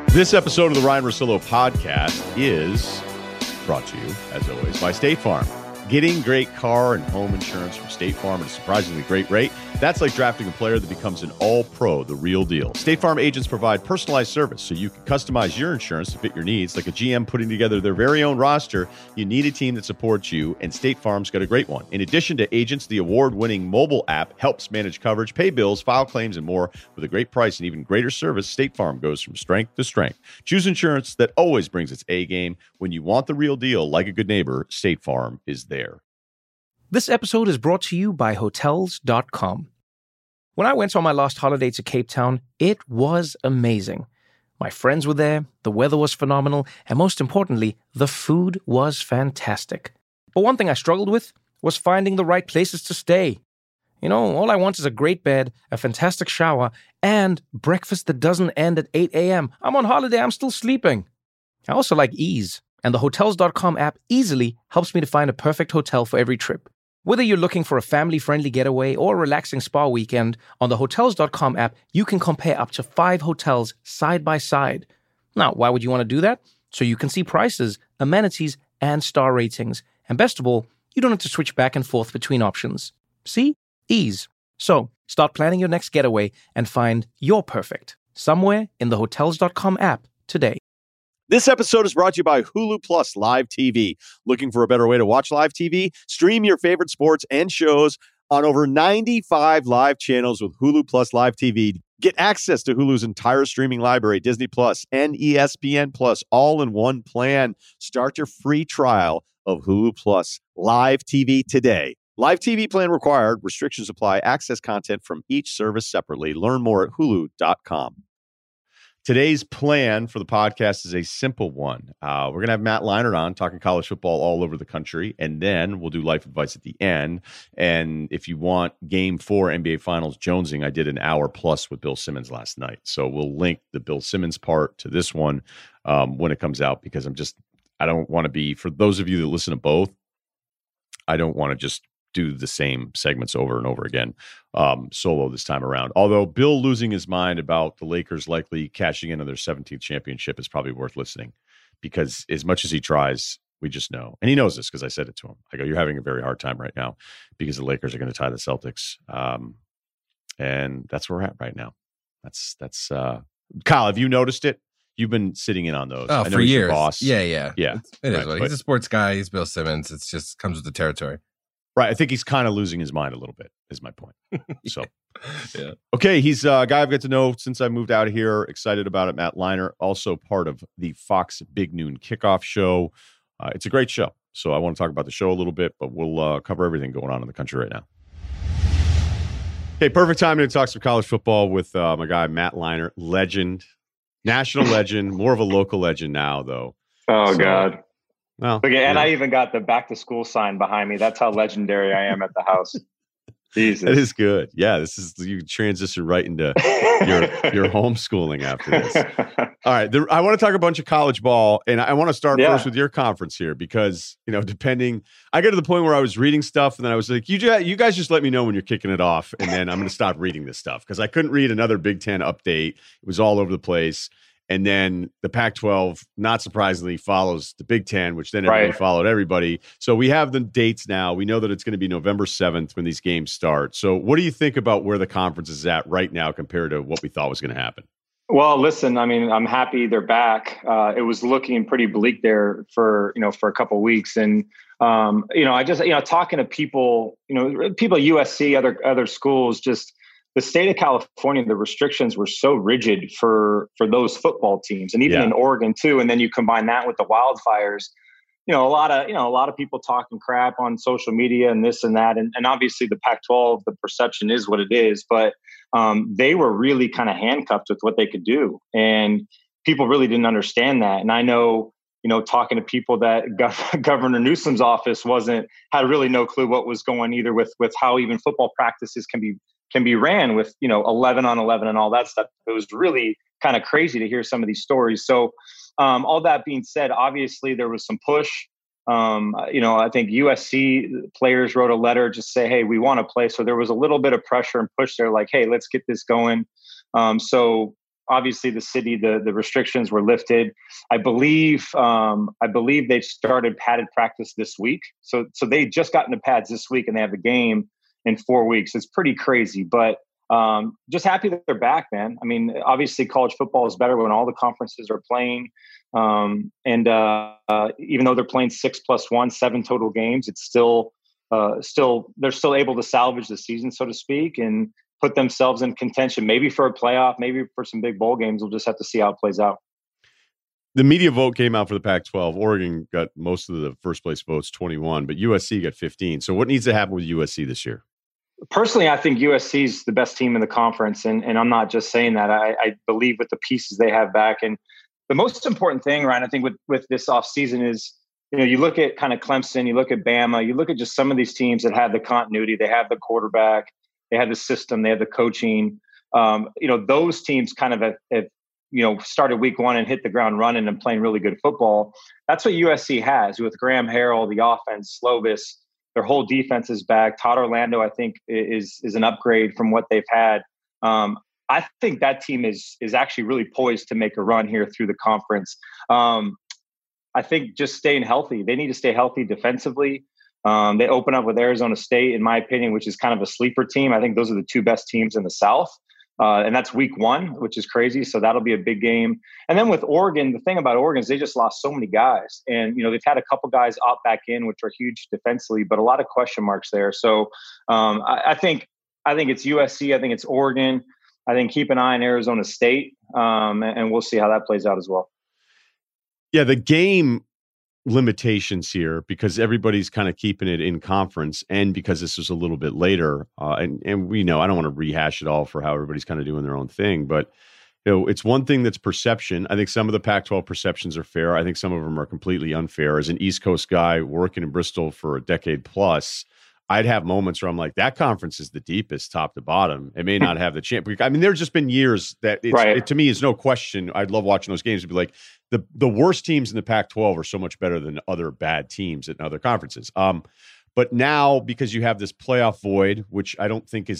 This episode of the Ryan Russillo podcast is brought to you, as always, by State Farm. Getting great car and home insurance from State Farm at a surprisingly great rate, that's like drafting a player that becomes an all-pro, the real deal. State Farm agents provide personalized service so you can customize your insurance to fit your needs. Like a GM putting together their very own roster, you need a team that supports you, and State Farm's got a great one. In addition to agents, the award-winning mobile app helps manage coverage, pay bills, file claims, and more. With a great price and even greater service, State Farm goes from strength to strength. Choose insurance that always brings its A game. When you want the real deal, like a good neighbor, State Farm is there. This episode is brought to you by Hotels.com. When I went on my last holiday to Cape Town, it was amazing. My friends were there, the weather was phenomenal, and most importantly, the food was fantastic. But one thing I struggled with was finding the right places to stay. You know, all I want is a great bed, a fantastic shower, and breakfast that doesn't end at 8 a.m. I'm on holiday, I'm still sleeping. I also like ease, and the Hotels.com app easily helps me to find a perfect hotel for every trip. Whether you're looking for a family-friendly getaway or a relaxing spa weekend, on the Hotels.com app, you can compare up to 5 hotels side by side. Now, why would you want to do that? So you can see prices, amenities, and star ratings. And best of all, you don't have to switch back and forth between options. See? Ease. So, start planning your next getaway and find your perfect somewhere in the Hotels.com app today. This episode is brought to you by Hulu Plus Live TV. Looking for a better way to watch live TV? Stream your favorite sports and shows on over 95 live channels with Hulu Plus Live TV. Get access to Hulu's entire streaming library, Disney Plus and ESPN Plus, all in one plan. Start your free trial of Hulu Plus Live TV today. Live TV plan required. Restrictions apply. Access content from each service separately. Learn more at hulu.com. Today's plan for the podcast is a simple one. We're going to have Matt Leinart on talking college football all over the country, and then we'll do life advice at the end. And if you want Game 4 NBA Finals jonesing, I did an hour plus with Bill Simmons last night. So we'll link the Bill Simmons part to this one when it comes out, because I don't want to be, for those of you that listen to both, I don't want to just do the same segments over and over again solo this time around. Although Bill losing his mind about the Lakers likely cashing in on their 17th championship is probably worth listening, because as much as he tries, we just know. And he knows this because I said it to him. I go, you're having a very hard time right now because the Lakers are going to tie the Celtics. And that's where we're at right now. That's Kyle, have you noticed it? You've been sitting in on those. Oh, I know for he's years. Your boss. Yeah. It is what he's a sports guy. He's Bill Simmons. It's just comes with the territory. Right. I think he's kind of losing his mind a little bit, is my point. So, yeah. Okay. He's a guy I've got to know since I moved out of here. Excited about it. Matt Leinart, also part of the Fox Big Noon Kickoff show. It's a great show. So I want to talk about the show a little bit, but we'll cover everything going on in the country right now. Okay. Perfect time to talk some college football with my guy, Matt Leinart, legend, national legend, more of a local legend now, though. Oh, God. Well, okay, and I even got the back to school sign behind me. That's how legendary I am at the house. Jesus. That is good. Yeah, this is, you transition right into your homeschooling after this. All right, I want to talk a bunch of college ball, and I want to start first with your conference here, because, you know, I got to the point where I was reading stuff, and then I was like, you guys just let me know when you're kicking it off, and then I'm going to stop reading this stuff, because I couldn't read another Big Ten update. It was all over the place. And then the Pac-12, not surprisingly, follows the Big Ten, which then everybody followed everybody. So we have the dates now. We know that it's going to be November 7th when these games start. So what do you think about where the conference is at right now compared to what we thought was going to happen? Well, listen, I mean, I'm happy they're back. It was looking pretty bleak there for a couple of weeks. And, I just, talking to people, people at USC, other schools, just the state of California, the restrictions were so rigid for those football teams, and even in Oregon too. And then you combine that with the wildfires, a lot of people talking crap on social media and this and that. And obviously the Pac-12, the perception is what it is, but they were really kind of handcuffed with what they could do. And people really didn't understand that. And I know, talking to people that Governor Newsom's office had really no clue what was going either with how even football practices can be ran with, 11 on 11 and all that stuff. It was really kind of crazy to hear some of these stories. So all that being said, obviously there was some push. I think USC players wrote a letter just say, hey, we want to play. So there was a little bit of pressure and push there, like, hey, let's get this going. So obviously the city, the restrictions were lifted. I believe they've started padded practice this week. So they just got into pads this week and they have a game in 4 weeks. It's pretty crazy, but just happy that they're back, man. I mean, obviously college football is better when all the conferences are playing. And even though they're playing 6+1, 7 total games, it's still they're still able to salvage the season, so to speak, and put themselves in contention, maybe for a playoff, maybe for some big bowl games. We'll just have to see how it plays out. The media vote came out for the Pac-12. Oregon got most of the first place votes, 21, but USC got 15. So what needs to happen with USC this year? Personally, I think USC is the best team in the conference, and I'm not just saying that. I believe with the pieces they have back. And the most important thing, Ryan, I think with this offseason is, you look at kind of Clemson, you look at Bama, you look at just some of these teams that have the continuity, they have the quarterback, they have the system, they have the coaching. Those teams kind of have started week 1 and hit the ground running and playing really good football. That's what USC has with Graham Harrell, the offense, Slovis. Their whole defense is back. Todd Orlando, I think, is an upgrade from what they've had. I think that team is actually really poised to make a run here through the conference. I think just staying healthy. They need to stay healthy defensively. They open up with Arizona State, in my opinion, which is kind of a sleeper team. I think those are the 2 best teams in the South. And that's week 1, which is crazy. So that'll be a big game. And then with Oregon, the thing about Oregon is they just lost so many guys. And, they've had a couple guys opt back in, which are huge defensively, but a lot of question marks there. So I think it's USC. I think it's Oregon. I think keep an eye on Arizona State. And we'll see how that plays out as well. Yeah, the game limitations here, because everybody's kind of keeping it in conference, and because this was a little bit later, and we know I don't want to rehash it all for how everybody's kind of doing their own thing, but it's one thing that's perception. I think some of the Pac-12 perceptions are fair. I think some of them are completely unfair. As an East Coast guy working in Bristol for a decade plus, I'd have moments where I'm like, that conference is the deepest, top to bottom. It may not have the chance. I mean, there's just been years that it to me is no question. I'd love watching those games. It'd be like the worst teams in the Pac-12 are so much better than other bad teams in other conferences. But now, because you have this playoff void, which I don't think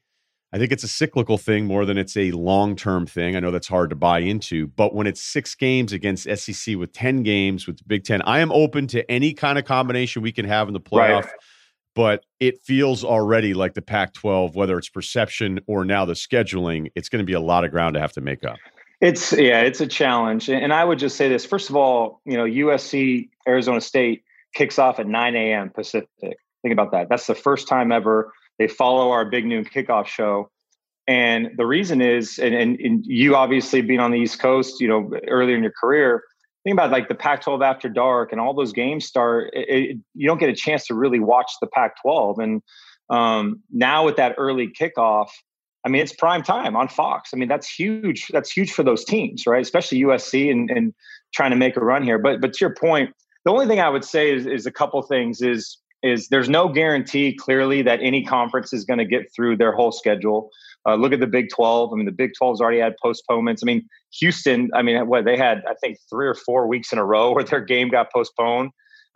I think it's a cyclical thing more than it's a long-term thing. I know that's hard to buy into, but when it's 6 games against SEC with 10 games with the Big Ten, I am open to any kind of combination we can have in the playoff. Right. But it feels already like the Pac-12, whether it's perception or now the scheduling, it's going to be a lot of ground to have to make up. It's a challenge. And I would just say this. First of all, USC, Arizona State kicks off at 9 a.m. Pacific. Think about that. That's the first time ever they follow our big noon kickoff show. And the reason is, and you obviously being on the East Coast, earlier in your career, think about like the Pac-12 After Dark and all those games start. You don't get a chance to really watch the Pac-12. And now with that early kickoff, I mean, it's prime time on Fox. I mean, that's huge. That's huge for those teams, right? Especially USC and trying to make a run here. But to your point, the only thing I would say is a couple things is there's no guarantee clearly that any conference is going to get through their whole schedule. Look at the Big 12. I mean, the Big 12's already had postponements. I mean, Houston, they had, I think, 3 or 4 weeks in a row where their game got postponed.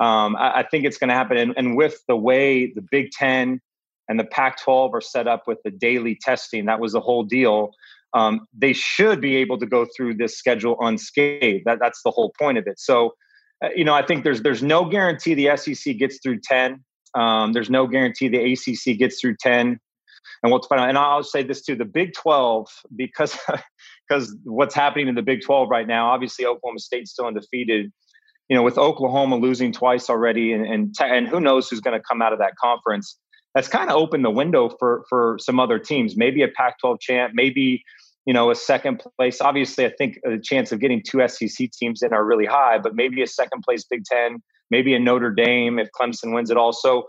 I think it's going to happen. And with the way the Big 10 and the Pac-12 are set up with the daily testing, that was the whole deal. They should be able to go through this schedule unscathed. That's the whole point of it. So, I think there's no guarantee the SEC gets through 10. There's no guarantee the ACC gets through 10. And we'll find out. And I'll say this too: the Big 12, because what's happening in the Big 12 right now. Obviously, Oklahoma State's still undefeated. With Oklahoma losing twice already, and who knows who's going to come out of that conference. That's kind of opened the window for some other teams. Maybe a Pac-12 champ. Maybe a second place. Obviously, I think the chance of getting 2 SEC teams in are really high. But maybe a second place Big 10. Maybe a Notre Dame if Clemson wins it all. So.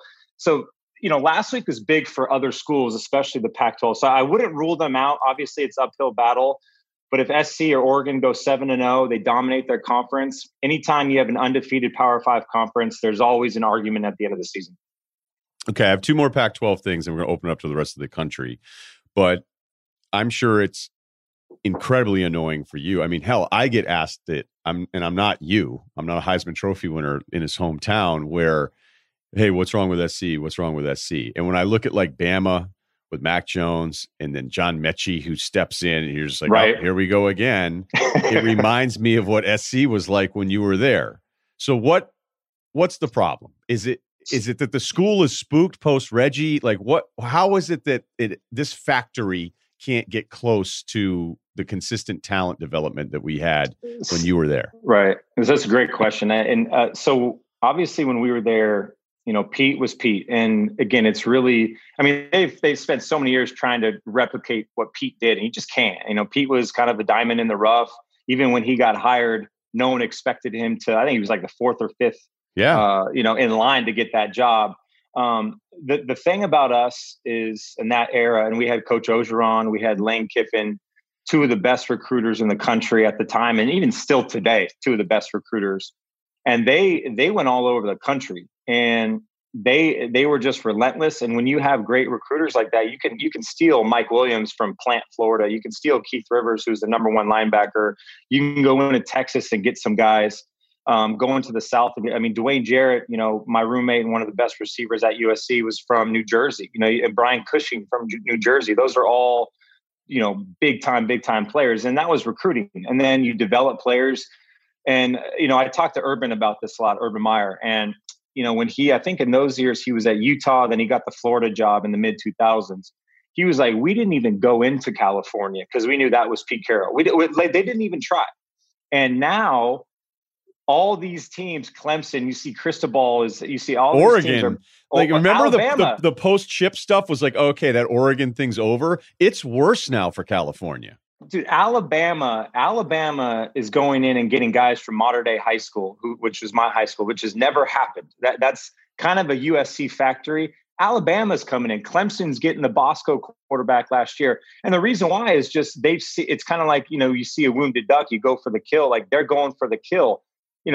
Last week was big for other schools, especially the Pac-12. So I wouldn't rule them out. Obviously, it's uphill battle. But if SC or Oregon go 7-0, they dominate their conference. Anytime you have an undefeated Power 5 conference, there's always an argument at the end of the season. Okay, I have 2 more Pac-12 things, and we're going to open up to the rest of the country. But I'm sure it's incredibly annoying for you. I mean, hell, I get asked it. I'm not you. I'm not a Heisman Trophy winner in his hometown where, hey, what's wrong with SC? What's wrong with SC? And when I look at like Bama with Mac Jones and then John Mechie, who steps in, and you're just like, Right. oh, here we go again. It reminds me of what SC was like when you were there. So what's the problem? Is it that the school is spooked post Reggie? Like how is it that this factory can't get close to the consistent talent development that we had when you were there? Right. That's a great question. And so obviously when we were there, Pete was Pete. And again, it's really, I mean, they've spent so many years trying to replicate what Pete did, and you just can't. Pete was kind of a diamond in the rough. Even when he got hired, no one expected him to, I think he was like the fourth or fifth, in line to get that job. The thing about us is in that era, and we had Coach Orgeron, we had Lane Kiffin, two of the best recruiters in the country at the time, and even still today, two of the best recruiters. And they went all over the country, and they were just relentless. And when you have great recruiters like that, you can steal Mike Williams from Plant, Florida. You can steal Keith Rivers, who's the number one linebacker. You can go into Texas and get some guys. Going to the South, I mean, Dwayne Jarrett, my roommate and one of the best receivers at USC was from New Jersey. And Brian Cushing from New Jersey. Those are all big time players, and that was recruiting. And then you develop players. And, I talked to Urban about this a lot, Urban Meyer. And, when I think in those years he was at Utah, then he got the Florida job in the mid 2000s. He was like, we didn't even go into California because we knew that was Pete Carroll. They didn't even try. And now all these teams, Clemson, you see Cristobal, you see all Oregon. These teams Remember Alabama. the post-chip stuff was like, okay, that Oregon thing's over. It's worse now for California. Dude, Alabama is going in and getting guys from Mater Dei High School, which was my high school, which has never happened. That's kind of a USC factory. Alabama's coming in. Clemson's getting the Bosco quarterback last year. And the reason why is just it's kind of like, you see a wounded duck, you go for the kill. Like they're going for the kill.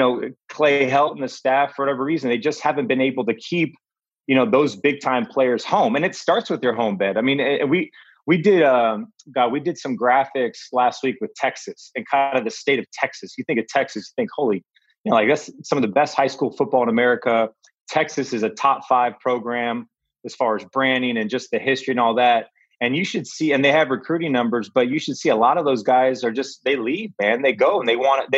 Clay Helton and the staff, for whatever reason, they just haven't been able to keep, those big time players home. And it starts with your home bed. I mean, we did some graphics last week with Texas and kind of the state of Texas. You think of Texas, you think, holy, that's some of the best high school football in America. Texas is a top 5 program as far as branding and just the history and all that. And you should see, and they have recruiting numbers, but you should see a lot of those guys they leave, man. They go and they want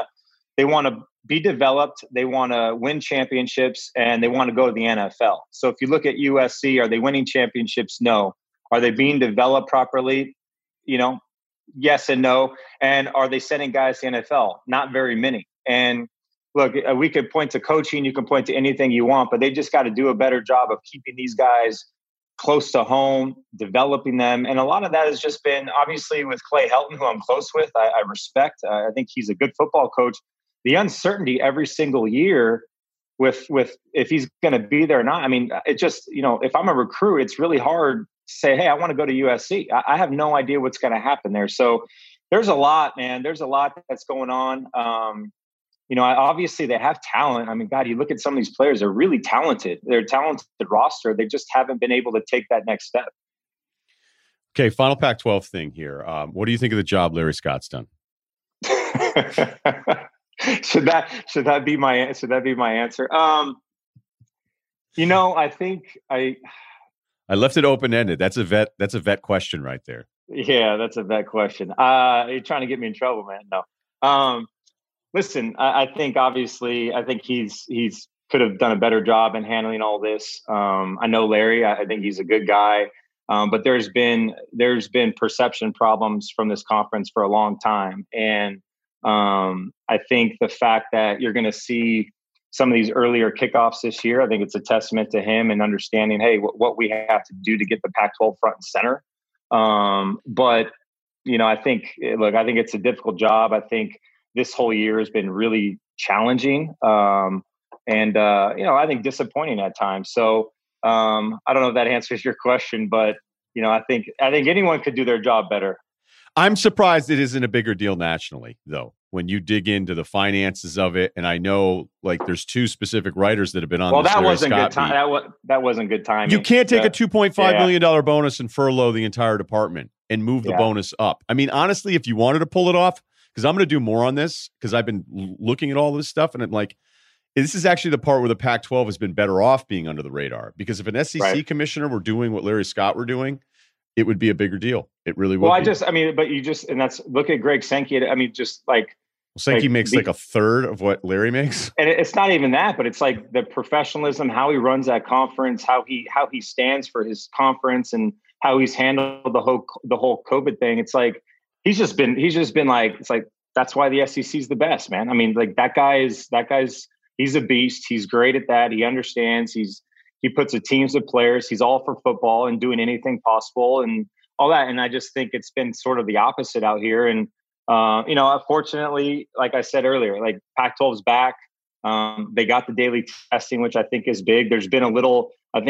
to be developed. They want to win championships, and they want to go to the NFL. So if you look at USC, are they winning championships? No. Are they being developed properly? Yes and no. And are they sending guys to the NFL? Not very many. And look, we could point to coaching. You can point to anything you want, but they just got to do a better job of keeping these guys close to home, developing them. And a lot of that has just been, obviously, with Clay Helton, who I'm close with. I respect. I think he's a good football coach. The uncertainty every single year with if he's going to be there or not. I mean, it just, if I'm a recruit, it's really hard to say, hey, I want to go to USC. I have no idea what's going to happen there. So there's a lot, man. There's a lot that's going on. Obviously they have talent. I mean, God, you look at some of these players, they're really talented. They're a talented roster. They just haven't been able to take that next step. Okay, final Pac-12 thing here. What do you think of the job Larry Scott's done? Should that be my answer? I think I left it open-ended. That's a vet question right there. Yeah, that's a vet question. You're trying to get me in trouble, man. No. Listen, I think he's could have done a better job in handling all this. I know Larry. I think he's a good guy. But there's been perception problems from this conference for a long time. And I think the fact that you're going to see some of these earlier kickoffs this year, I think it's a testament to him and understanding, hey, what we have to do to get the Pac-12 front and center. But I think it's a difficult job. I think this whole year has been really challenging. I think disappointing at times. So I don't know if that answers your question, but I think anyone could do their job better. I'm surprised it isn't a bigger deal nationally, though, when you dig into the finances of it. And I know, there's 2 specific writers that have been on. Well, this that Larry wasn't Scott good time. That wasn't good timing. You can't take a $2.5 million bonus and furlough the entire department and move the bonus up. I mean, honestly, if you wanted to pull it off, because I'm going to do more on this, because I've been looking at all this stuff, and I'm like, this is actually the part where the Pac-12 has been better off being under the radar. Because if an SEC commissioner were doing what Larry Scott were doing, it would be a bigger deal. It really would. Well, and that's look at Greg Sankey. I mean, just like Sankey makes like a third of what Larry makes. And it's not even that, but it's like the professionalism, how he runs that conference, how he stands for his conference, and how he's handled the whole COVID thing. It's like he's just been like, it's like, that's why the SEC is the best, man. I mean, like that guy's he's a beast. He's great at that. He understands. He puts a teams of players. He's all for football and doing anything possible and all that. And I just think it's been sort of the opposite out here. And, unfortunately, like I said earlier, like Pac-12 is back. They got the daily testing, which I think is big. There's been a little,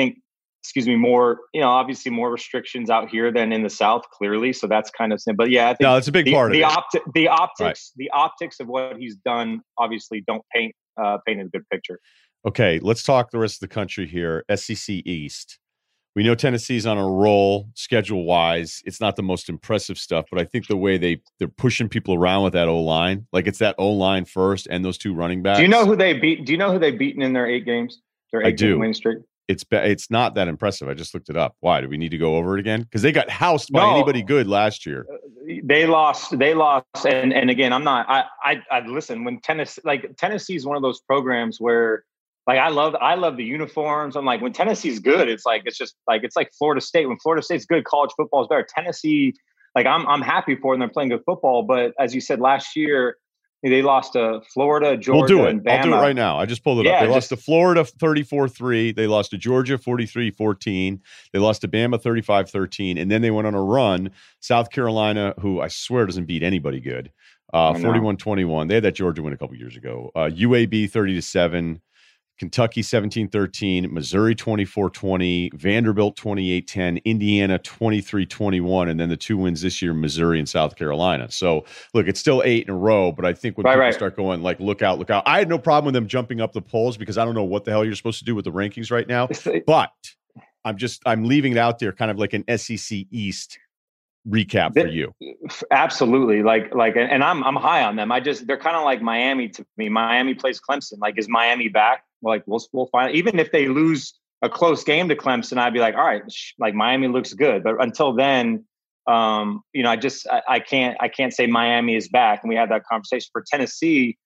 more, obviously more restrictions out here than in the South, clearly. So that's kind of simple. But yeah, I think it's a big part of it. The optics, right. The optics of what he's done obviously don't paint a good picture. Okay, let's talk the rest of the country here. SEC East. We know Tennessee's on a roll schedule-wise. It's not the most impressive stuff, but I think the way they're pushing people around with that O-line, like it's that O-line first and those two running backs. Do you know who they beat? Do you know who they've beaten in their 8 games? Their 8-game winning streak? It's not that impressive. I just looked it up. Why? Do we need to go over it again? Because they got housed by anybody good last year. They lost. And again, I'm not. I listen. When Tennessee is one of those programs where. Like I love the uniforms. I'm like, when Tennessee's good, it's like Florida State. When Florida State's good, college football is better. Tennessee, like I'm happy for them. They're playing good football. But as you said last year, they lost to Florida, Georgia, and Bama. I'll do it right now. I just pulled it up. They lost to Florida 34-3. They lost to Georgia 43-14. They lost to Bama 35-13. And then they went on a run. South Carolina, who I swear doesn't beat anybody good, 41-21. They had that Georgia win a couple years ago. UAB 30-7. Kentucky 17-13, Missouri 24-20, Vanderbilt 28-10, Indiana 23-21, and then the 2 wins this year, Missouri and South Carolina. So, look, it's still 8 in a row, but I think when people start going, like, look out. I had no problem with them jumping up the polls because I don't know what the hell you're supposed to do with the rankings right now, but I'm leaving it out there kind of like an SEC East recap for you. Absolutely. And I'm high on them. They're kind of like Miami to me. Miami plays Clemson. Like, is Miami back? Like, we'll find. Even if they lose a close game to Clemson, I'd be like, all right, like Miami looks good. But until then, I can't say Miami is back. And we had that conversation for Tennessee.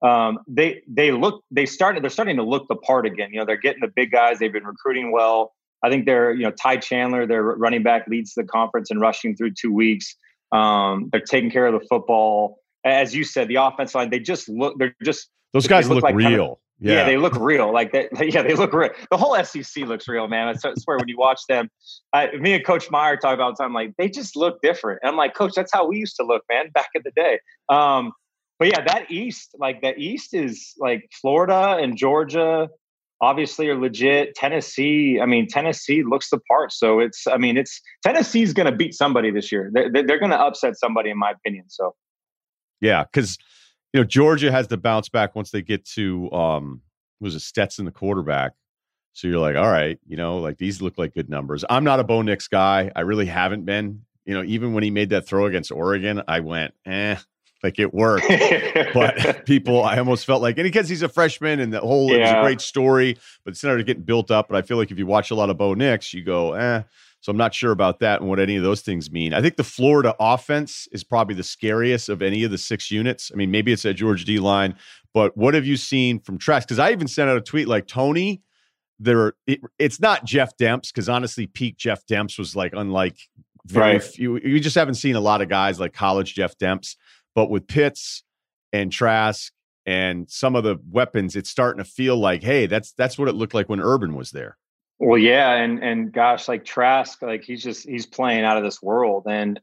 They're starting to look the part again. They're getting the big guys. They've been recruiting well. I think Ty Chandler, their running back, leads the conference in rushing through 2 weeks. They're taking care of the football. As you said, the offensive line, those guys look like real. Yeah, they look real. They look real. The whole SEC looks real, man. I swear when you watch them, me and Coach Meyer talk about it all the time, like, they just look different. And I'm like, Coach, that's how we used to look, man, back in the day. But yeah, that East is like Florida and Georgia obviously are legit. Tennessee looks the part. So Tennessee's going to beat somebody this year. They're going to upset somebody, in my opinion. So, yeah, because Georgia has to bounce back once they get to Stetson, the quarterback. So you're like, all right, like these look like good numbers. I'm not a Bo Nix guy. I really haven't been. Even when he made that throw against Oregon, I went, like it worked. But I almost felt like, and because he's a freshman and it was a great story, but it's not getting built up. But I feel like if you watch a lot of Bo Nix, you go, So I'm not sure about that and what any of those things mean. I think the Florida offense is probably the scariest of any of the 6 units. I mean, maybe it's that Georgia D-line, but what have you seen from Trask? Because I even sent out a tweet like, Tony, it's not Jeff Demps, because honestly, peak Jeff Demps was like unlike very few. You just haven't seen a lot of guys like college Jeff Demps. But with Pitts and Trask and some of the weapons, it's starting to feel like, hey, that's what it looked like when Urban was there. Well, yeah, and gosh, like Trask, like he's playing out of this world, and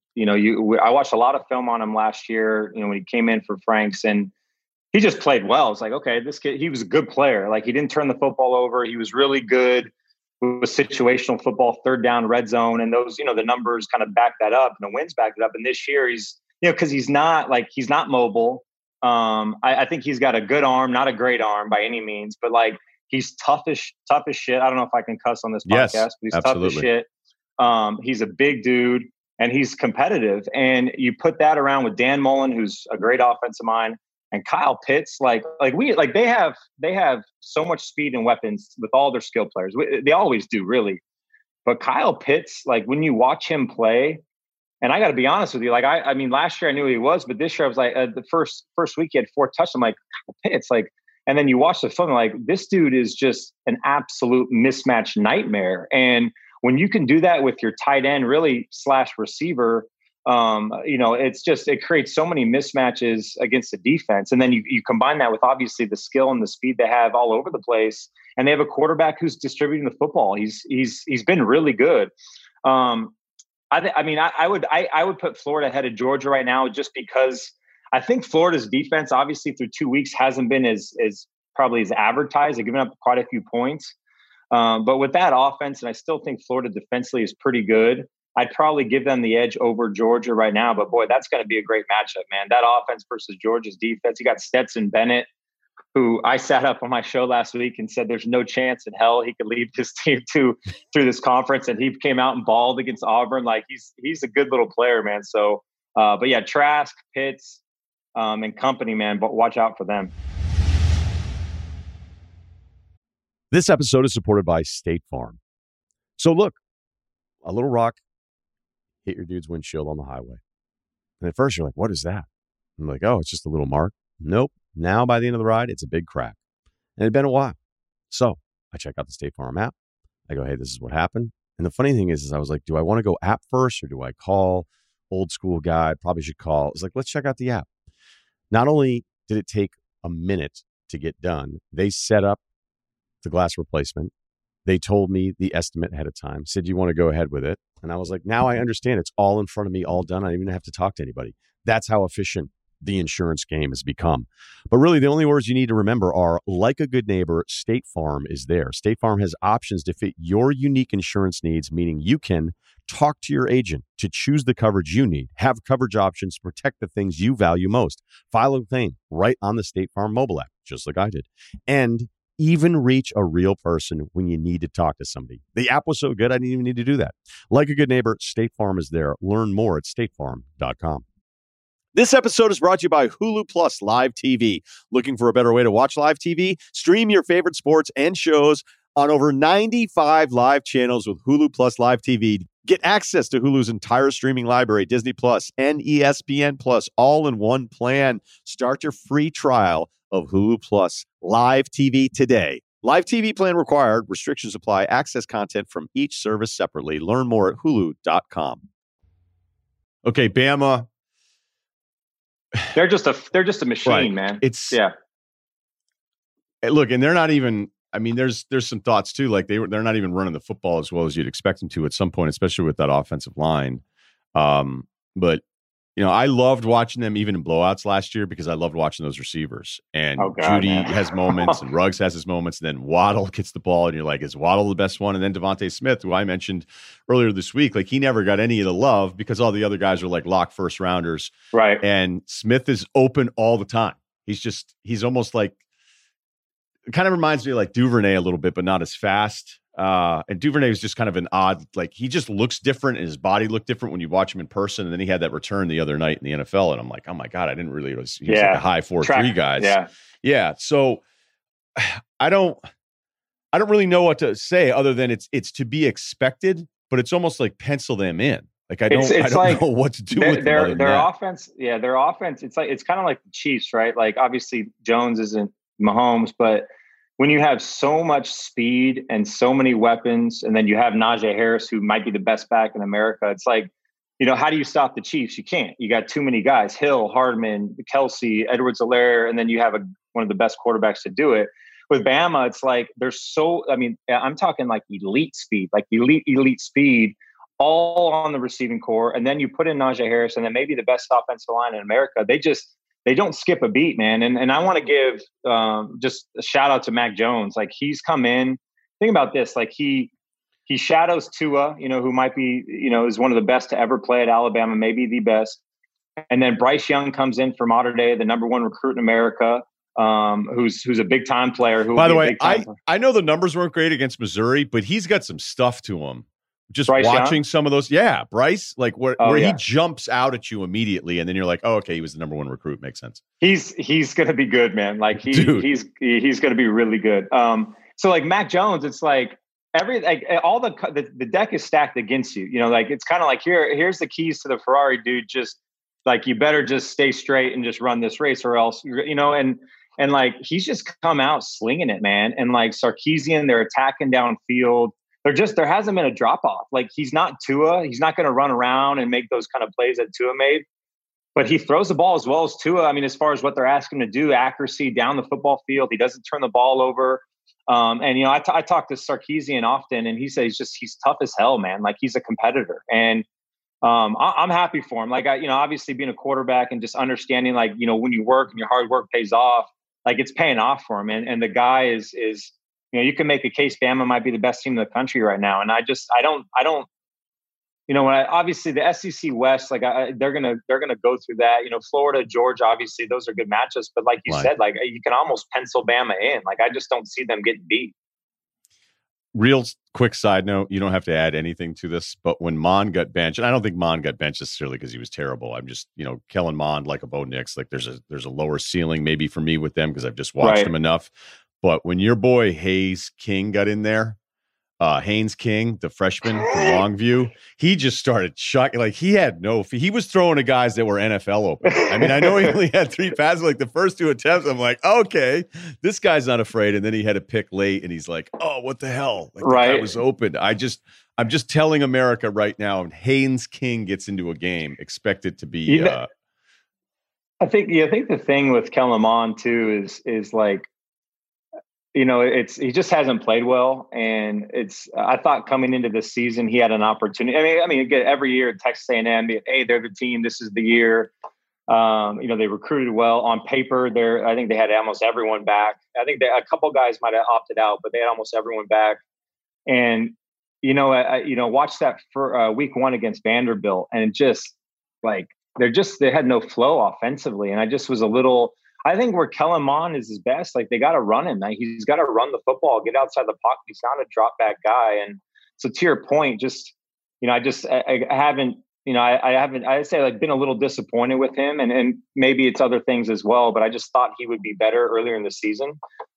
I watched a lot of film on him last year. When he came in for Franks, and he just played well. It's like, okay, this kid, he was a good player. Like, he didn't turn the football over. He was really good with situational football, third down, red zone, and those the numbers kind of back that up, and the wins backed it up. And this year he's because he's not mobile. I think he's got a good arm, not a great arm by any means, but like he's tough as shit. I don't know if I can cuss on this podcast, but he's absolutely tough as shit. He's a big dude and he's competitive. And you put that around with Dan Mullen, who's a great offensive mind, and Kyle Pitts. They have so much speed and weapons with all their skill players. They always do, really. But Kyle Pitts, like when you watch him play, and I got to be honest with you, like I mean, last year I knew who he was, but this year I was like, the first week he had 4 touchdowns. I'm like, Kyle Pitts, like, and then you watch the film, like this dude is just an absolute mismatch nightmare. And when you can do that with your tight end, really / receiver, it creates so many mismatches against the defense. And then you combine that with obviously the skill and the speed they have all over the place. And they have a quarterback who's distributing the football. He's been really good. I would put Florida ahead of Georgia right now, just because I think Florida's defense, obviously through 2 weeks, hasn't been as probably as advertised. They've given up quite a few points. But with that offense, and I still think Florida defensively is pretty good, I'd probably give them the edge over Georgia right now. But boy, that's going to be a great matchup, man. That offense versus Georgia's defense. You got Stetson Bennett, who I sat up on my show last week and said there's no chance in hell he could lead his team through this conference. And he came out and balled against Auburn. Like he's a good little player, man. So, but yeah, Trask, Pitts, and company, man, but watch out for them. This episode is supported by State Farm. So look, a little rock hit your dude's windshield on the highway. And at first you're like, what is that? I'm like, oh, it's just a little mark. Nope. Now by the end of the ride, it's a big crack. And it'd been a while. So I check out the State Farm app. I go, hey, this is what happened. And the funny thing is I was like, do I want to go app first or do I call? Old school guy, probably should call. It's like, let's check out the app. Not only did it take a minute to get done, they set up the glass replacement. They told me the estimate ahead of time, said, you want to go ahead with it? And I was like, now I understand. It's all in front of me, all done. I don't even have to talk to anybody. That's how efficient the insurance game has become. But really, the only words you need to remember are, like a good neighbor, State Farm is there. State Farm has options to fit your unique insurance needs, meaning you can talk to your agent to choose the coverage you need, have coverage options to protect the things you value most, file a claim right on the State Farm mobile app, just like I did, and even reach a real person when you need to talk to somebody. The app was so good, I didn't even need to do that. Like a good neighbor, State Farm is there. Learn more at statefarm.com. This episode is brought to you by Hulu Plus Live TV. Looking for a better way to watch live TV? Stream your favorite sports and shows on over 95 live channels with Hulu Plus Live TV. Get access to Hulu's entire streaming library, Disney Plus and ESPN Plus, all in one plan. Start your free trial of Hulu Plus Live TV today. Live TV plan required. Restrictions apply. Access content from each service separately. Learn more at hulu.com. Okay, Bama. They're just a machine, right, man. Look, and they're not even, I mean, there's some thoughts too. Like they're not even running the football as well as you'd expect them to at some point, especially with that offensive line. But you know, I loved watching them even in blowouts last year because I loved watching those receivers. And Judy has moments and Ruggs has his moments. And then Waddle gets the ball and you're like, is Waddle the best one? And then Devontae Smith, who I mentioned earlier this week, like he never got any of the love because all the other guys are like lock first rounders. Right. And Smith is open all the time. He's almost like, it kind of reminds me of like Duvernay a little bit, but not as fast. And Duvernay was just kind of an odd, like he just looks different and his body looked different when you watch him in person. And then he had that return the other night in the NFL. And I'm like, oh my God, I didn't really, he was like a high 4.3 guys. Yeah. So I don't really know what to say other than it's to be expected, but it's almost like pencil them in. Like I don't know what to do with their offense. Yeah. Their offense. It's kind of like the Chiefs, right? Like obviously Jones isn't Mahomes, but when you have so much speed and so many weapons, and then you have Najee Harris, who might be the best back in America, it's like, you know, how do you stop the Chiefs? You can't. You got too many guys: Hill, Hardman, Kelsey, Edwards-Helaire, and then you have one of the best quarterbacks to do it. With Bama, it's like I'm talking like elite speed, like elite speed, all on the receiving core, and then you put in Najee Harris, and then maybe the best offensive line in America. They don't skip a beat, man. And I want to give just a shout out to Mac Jones. Like he's come in. Think about this. Like he shadows Tua, you know, who might be, you know, is one of the best to ever play at Alabama, maybe the best. And then Bryce Young comes in for modern day, the number one recruit in America, who's a big time player. By the way, I know the numbers weren't great against Missouri, but he's got some stuff to him. Just Bryce watching Young? Some of those. Yeah. Bryce, like where he jumps out at you immediately. And then you're like, oh, okay, he was the number one recruit. Makes sense. He's going to be good, man. Like he's going to be really good. So like Mac Jones, it's like, all the deck is stacked against you. You know, like it's kind of like here's the keys to the Ferrari, dude. Just like you better just stay straight and just run this race, or else you know. And like he's just come out slinging it, man. And like Sarkisian, they're attacking downfield. There hasn't been a drop off. Like he's not Tua. He's not going to run around and make those kind of plays that Tua made. But he throws the ball as well as Tua. I mean, as far as what they're asking him to do, accuracy down the football field, he doesn't turn the ball over. And you know, I talk to Sarkisian often, and he says he's tough as hell, man. Like he's a competitor, and I'm happy for him. Like obviously being a quarterback and just understanding, like you know, when you work and your hard work pays off, like it's paying off for him. And the guy is you know, you can make a case Bama might be the best team in the country right now. And I don't. You know, obviously the SEC West, like they're gonna go through that. You know, Florida, Georgia, obviously those are good matchups. But like you said, like you can almost pencil Bama in. Like I just don't see them getting beat. Real quick side note: you don't have to add anything to this, but when Mond got benched, and I don't think Mond got benched necessarily because he was terrible. I'm just, you know, Kellen Mond, like a Bo Nix, like there's a lower ceiling maybe for me with them because I've just watched them enough. But when your boy Haynes King got in there. Haynes King, the freshman from Longview, he just started shocking. Like he was throwing to guys that were NFL open. I mean, I know he only had 3 passes, like the first 2 attempts. I'm like, okay, this guy's not afraid. And then he had a pick late, and he's like, oh, what the hell? Like the guy was open. I'm just telling America right now, when Haynes King gets into a game, expect it to be. I think the thing with Kellen Mond too is like. You know, he just hasn't played well, and I thought coming into this season he had an opportunity. I mean, again, every year at Texas A&M, hey, they're the team. This is the year. You know, they recruited well on paper. I think they had almost everyone back. I think a couple guys might have opted out, but they had almost everyone back. And you know, watch that for week 1 against Vanderbilt, and just like they had no flow offensively, and I just was a little. I think where Kellen Mond is his best, like they got to run him. He's got to run the football, get outside the pocket. He's not a drop back guy. And so to your point, just, you know, I haven't, you know, I'd say like been a little disappointed with him, and maybe it's other things as well, but I just thought he would be better earlier in the season.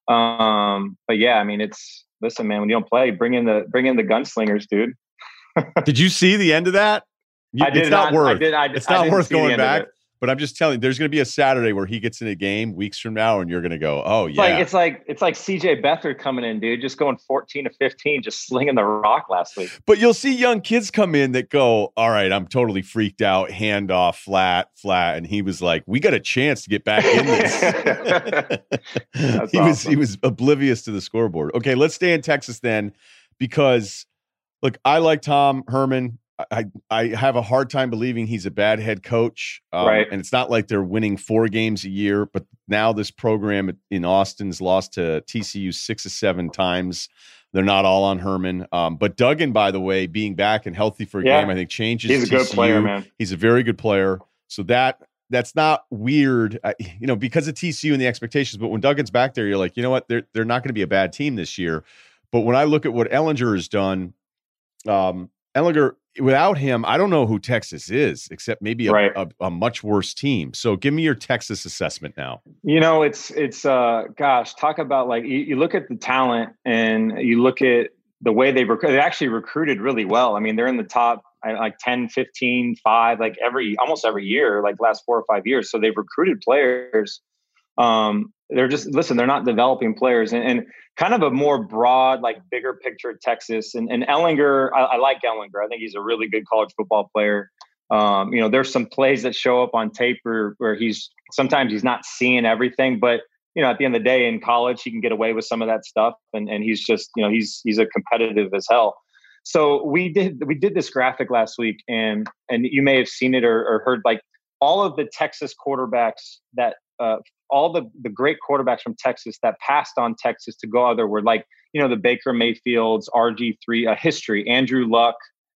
But yeah, I mean, listen, man, when you don't play, bring in the gunslingers, dude. Did you see the end of that? It's not worth going back. But I'm just telling you, there's going to be a Saturday where he gets in a game weeks from now, and you're going to go, "Oh yeah!" It's like CJ Beathard coming in, dude, just going 14 to 15, just slinging the rock last week. But you'll see young kids come in that go, "All right, I'm totally freaked out, handoff, flat," and he was like, "We got a chance to get back in this." He was oblivious to the scoreboard. Okay, let's stay in Texas then, because look, I like Tom Herman. I have a hard time believing he's a bad head coach. Right. And it's not like they're winning 4 games a year, but now this program in Austin's lost to TCU 6 or 7 times. They're not all on Herman. But Duggan, by the way, being back and healthy for a game, I think changes. He's a good player, man. He's a very good player. So that's not weird, you know, because of TCU and the expectations. But when Duggan's back there, you're like, you know what? They're not going to be a bad team this year. But when I look at what Ehlinger has done, Ehlinger, without him, I don't know who Texas is, except maybe a much worse team. So give me your Texas assessment now. You know, it's gosh, talk about like, you look at the talent and you look at the way they actually recruited really well. I mean, they're in the top like 10, 15, 5, like almost every year, like last 4 or 5 years. So they've recruited players. They're not developing players, and kind of a more broad, like bigger picture Texas. And Ehlinger, I like Ehlinger. I think he's a really good college football player. You know, there's some plays that show up on tape where sometimes he's not seeing everything, but you know, at the end of the day in college, he can get away with some of that stuff. And he's just, you know, he's a competitive as hell. So we did this graphic last week, and you may have seen it or heard, like all of the Texas quarterbacks that, all the great quarterbacks from Texas that passed on Texas to go otherward, like, you know, the Baker Mayfields, RG3, history, Andrew Luck,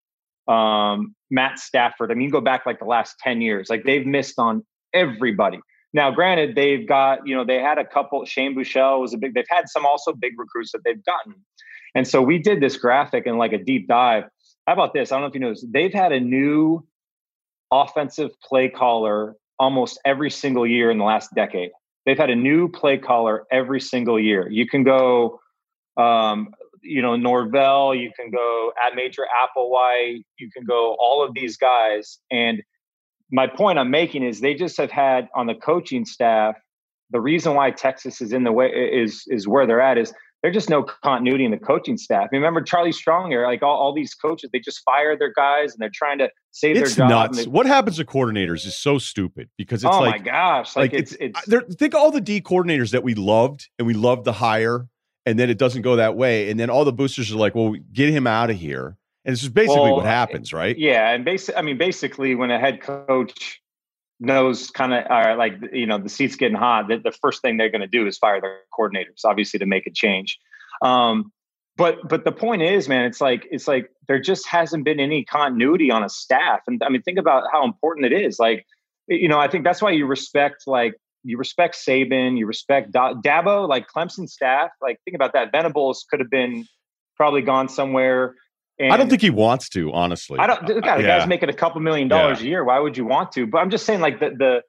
Matt Stafford. I mean, you go back like the last 10 years, like they've missed on everybody. Now, granted, they've got, you know, they had a couple, Shane Buechele was they've had some also big recruits that they've gotten. And so we did this graphic and like a deep dive. How about this? I don't know if you know this. They've had a new offensive play caller almost every single year in the last decade. They've had a new play caller every single year. You can go, Norvell, you can go at Major Applewhite, you can go all of these guys. And my point I'm making is they just have had on the coaching staff, the reason why Texas is in the way is where they're at is there's just no continuity in the coaching staff. Remember Charlie Strong here, like all these coaches, they just fire their guys and they're trying to save their job. It's nuts. What happens to coordinators is so stupid because it's my gosh. Like it's think of all the D coordinators that we loved and we loved to hire, and then it doesn't go that way. And then all the boosters are like, well, get him out of here. And this is basically what happens, right? Yeah. And basically when a head coach knows kind of the seat's getting hot, the first thing they're going to do is fire their coordinators, obviously, to make a change. But the point is, man, it's like there just hasn't been any continuity on a staff. And I mean, think about how important it is. Like, I think that's why you respect Saban, you respect Dabo, like Clemson staff. Like, think about that. Venables could have been probably gone somewhere. And I don't think he wants to, honestly. The guy's making a couple $1 million a year. Why would you want to? But I'm just saying, like,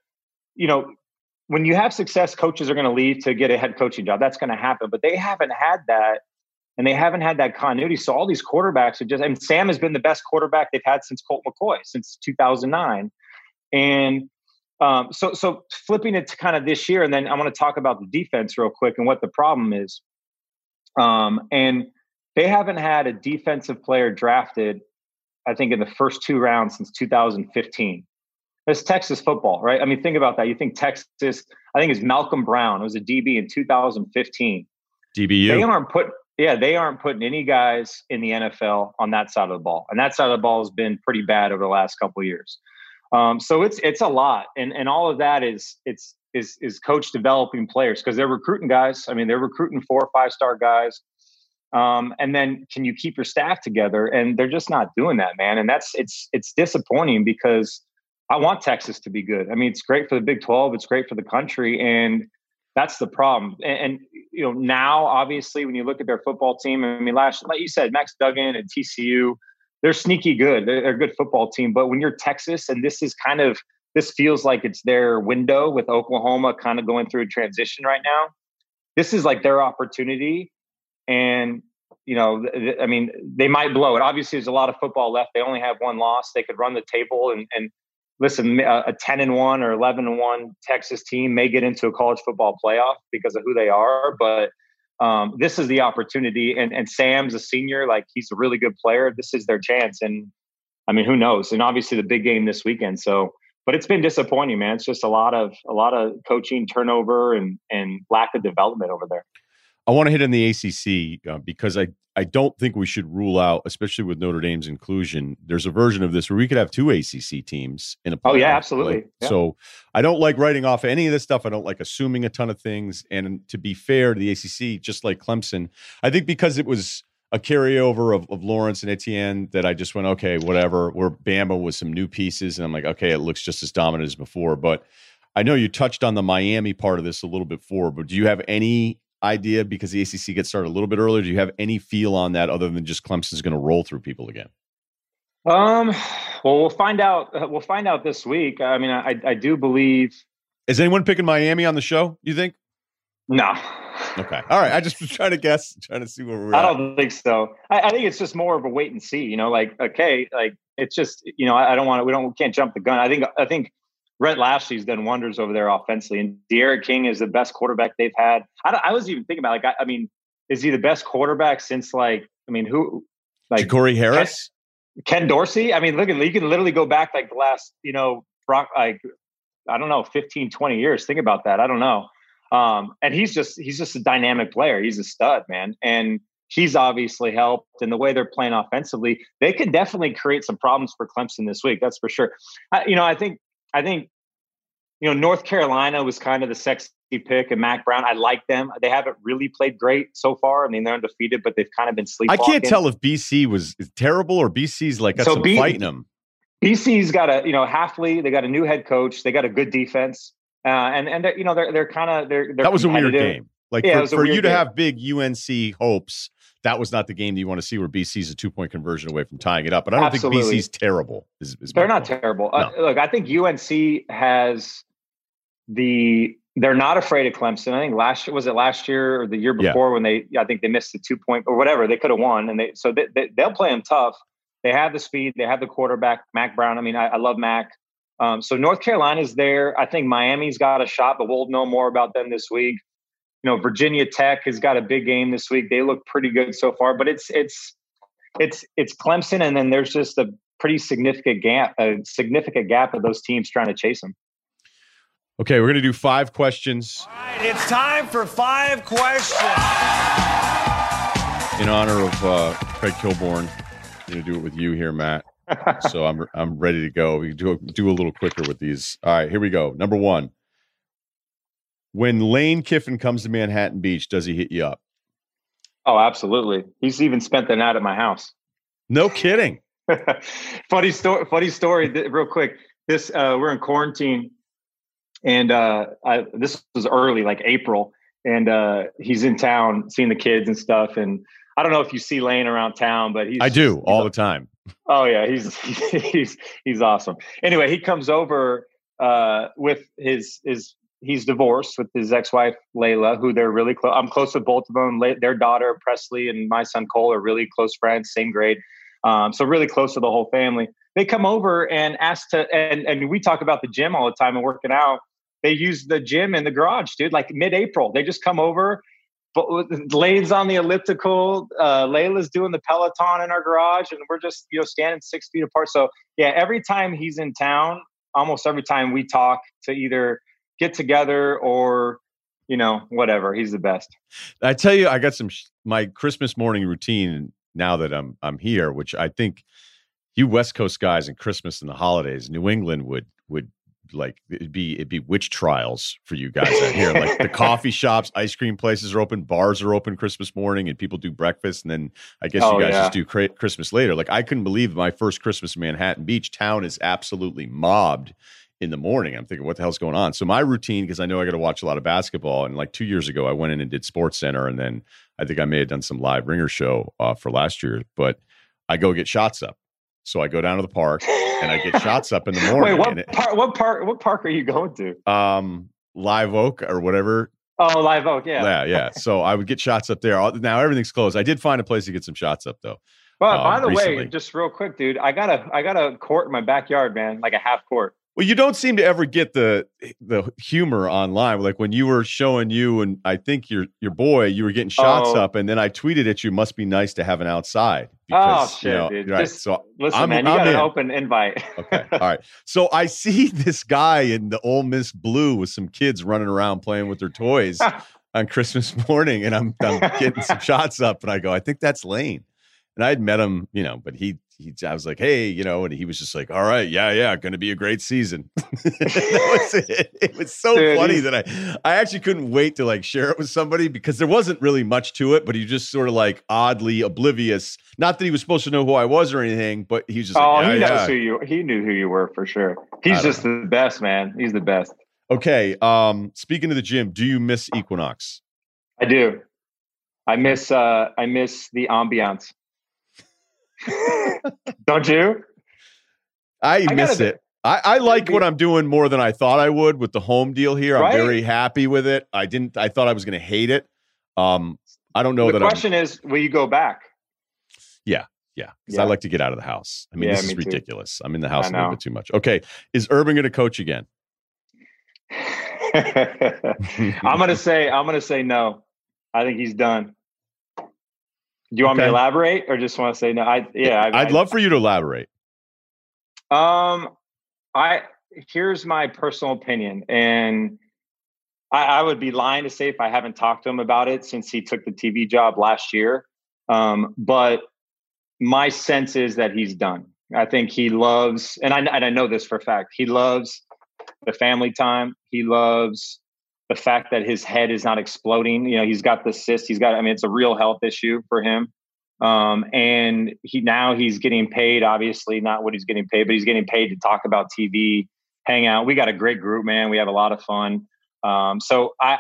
when you have success, coaches are going to leave to get a head coaching job. That's going to happen. But they haven't had that, and they haven't had that continuity. So all these quarterbacks are just. Sam has been the best quarterback they've had since Colt McCoy, since 2009. And so flipping it to kind of this year, and then I want to talk about the defense real quick and what the problem is. And they haven't had a defensive player drafted, I think, in the first 2 rounds since 2015. It's Texas football, right? I mean, think about that. You think Texas, I think it's Malcolm Brown. It was a DB in 2015. DBU. They aren't putting any guys in the NFL on that side of the ball. And that side of the ball has been pretty bad over the last couple of years. So it's a lot. And all of that is coach developing players because they're recruiting guys. I mean, they're recruiting 4 or 5-star guys. And then can you keep your staff together? And they're just not doing that, man. And it's disappointing because I want Texas to be good. I mean, it's great for the Big 12. It's great for the country. And that's the problem. And now obviously when you look at their football team, I mean, like you said, Max Duggan and TCU, they're sneaky good. They're a good football team. But when you're Texas, and this feels like it's their window with Oklahoma kind of going through a transition right now. This is like their opportunity. And, I mean, they might blow it. Obviously, there's a lot of football left. They only have 1 loss. They could run the table and listen, a 10-1 or 11-1 Texas team may get into a college football playoff because of who they are. But this is the opportunity. And Sam's a senior. Like, he's a really good player. This is their chance. And, I mean, who knows? And obviously the big game this weekend. So, but it's been disappointing, man. It's just a lot of coaching turnover and lack of development over there. I want to hit on the ACC because I don't think we should rule out, especially with Notre Dame's inclusion. There's a version of this where we could have 2 ACC teams in a playoff. Oh, yeah, absolutely. Yeah. So I don't like writing off any of this stuff. I don't like assuming a ton of things. And to be fair to the ACC, just like Clemson, I think because it was a carryover of Lawrence and Etienne that I just went, okay, whatever. We're Bama with some new pieces. And I'm like, okay, it looks just as dominant as before. But I know you touched on the Miami part of this a little bit before, but do you have any idea, because the ACC gets started a little bit earlier, do you have any feel on that other than just Clemson's going to roll through people again? Well, we'll find out. We'll find out this week. I mean, I do believe. Is anyone picking Miami on the show, you think? No. Okay. All right. I just was trying to see where we're at. I don't think so. I think it's just more of a wait and see, okay, like it's just, I don't want to, we can't jump the gun. I think Rhett Lashley's done wonders over there offensively, and De'Aaron King is the best quarterback they've had. I was even thinking about is he the best quarterback since who? Like Ja'Cory Harris, Ken Dorsey. I mean, look at, you can literally go back like the last 15, 20 years. Think about that. I don't know. And he's just a dynamic player. He's a stud, man, and he's obviously helped. And the way they're playing offensively, they could definitely create some problems for Clemson this week. That's for sure. I think, North Carolina was kind of the sexy pick, and Mac Brown, I like them. They haven't really played great so far. I mean, they're undefeated, but they've kind of been sleepwalking. I can't tell if BC is terrible or BC's got some fight in them. BC's got Hafley. They got a new head coach. They got a good defense, and they're kind of they're. That was a weird game. For you to have big UNC hopes, that was not the game that you want to see where BC's a 2-point conversion away from tying it up. But I don't think BC's terrible. They're not terrible. No. Look, I think UNC has the They're not afraid of Clemson. I think last year or the year Yeah. before when I think they missed the 2-point or whatever, they could have won. And they'll play them tough. They have the speed. They have the quarterback, Mac Brown. I mean, I love Mac. So North Carolina's there. I think Miami's got a shot, but we'll know more about them this week. You know, Virginia Tech has got a big game this week. They look pretty good so far, but it's Clemson. And then there's just a pretty significant gap of those teams trying to chase them. Okay, we're going to do 5 questions. All right, it's time for 5 questions. In honor of Craig Kilborn, I'm going to do it with you here, Matt. So I'm ready to go. We can do a little quicker with these. All right, here we go. Number 1. When Lane Kiffin comes to Manhattan Beach, does he hit you up? Oh, absolutely. He's even spent the night at my house. No kidding. Funny story. Real quick. We're in quarantine. And this was early, like April, and he's in town seeing the kids and stuff. And I don't know if you see Lane around town, but I do all the time. Oh yeah, he's awesome. Anyway, he comes over with he's divorced with his ex-wife Layla, who they're really close. I'm close with both of them. Their daughter Presley and my son Cole are really close friends, same grade. So really close to the whole family. They come over and ask and we talk about the gym all the time and working out. They use the gym in the garage, dude, like mid-April. They just come over. Lane's on the elliptical. Layla's doing the Peloton in our garage. And we're just, standing 6 feet apart. So, yeah, every time he's in town, almost every time we talk to either get together or, whatever. He's the best. I tell you, I got my Christmas morning routine now that I'm here, which I think you West Coast guys and Christmas and the holidays, New England would like it'd be witch trials for you guys out here. Like the coffee shops, ice cream places are open, bars are open Christmas morning, and people do breakfast, and then I guess you guys just do Christmas later. Like I couldn't believe my first Christmas in Manhattan Beach. Town is absolutely mobbed in the morning. I'm thinking, what the hell's going on? So my routine, because I know I got to watch a lot of basketball, and like 2 years ago, I went in and did Sports Center, and then I think I may have done some live Ringer show for last year, but I go get shots up. So I go down to the park and I get shots up in the morning. Wait, what park are you going to? Live Oak or whatever. Oh, Live Oak, yeah. Yeah. So I would get shots up there. Now everything's closed. I did find a place to get some shots up though. Well, by the recently. way, just real quick, dude, I got a court in my backyard, man, like a half court. Well, you don't seem to ever get the humor online. Like when you were showing you and I think your boy, you were getting shots up, and then I tweeted at you, must be nice to have an outside. Because, dude. Right. Just, so listen, man, you got an open invite. Okay. All right. So I see this guy in the Ole Miss blue with some kids running around playing with their toys on Christmas morning, and I'm getting some shots up, and I go, I think that's Lane. And I'd met him, but I was like, hey, and he was just like, all right, yeah, going to be a great season. That was it. It was so funny that I actually couldn't wait to like share it with somebody because there wasn't really much to it, but he just sort of like oddly oblivious. Not that he was supposed to know who I was or anything, but he was just he knew who you were for sure. He's just the best, man. He's the best. Okay. Speaking of the gym, do you miss Equinox? I do. I miss the ambiance. Don't you? I miss it. I like what I'm doing more than I thought I would with the home deal here. I'm very happy with it. I thought I was going to hate it. I don't know. The question is, will you go back? Yeah. Because I like to get out of the house. I mean, this is ridiculous. I'm in the house a little bit too much. Okay. Is Urban going to coach again? I'm going to say no. I think he's done. Do you want me to elaborate or just want to say no? I'd love for you to elaborate. Here's my personal opinion, and I would be lying to say if I haven't talked to him about it since he took the TV job last year. But my sense is that he's done. I think he loves, and I know this for a fact, he loves the family time. He loves the fact that his head is not exploding. He's got the cyst. It's a real health issue for him. And he's getting paid, obviously not what he's getting paid, but he's getting paid to talk about TV, hang out. We got a great group, man. We have a lot of fun. So I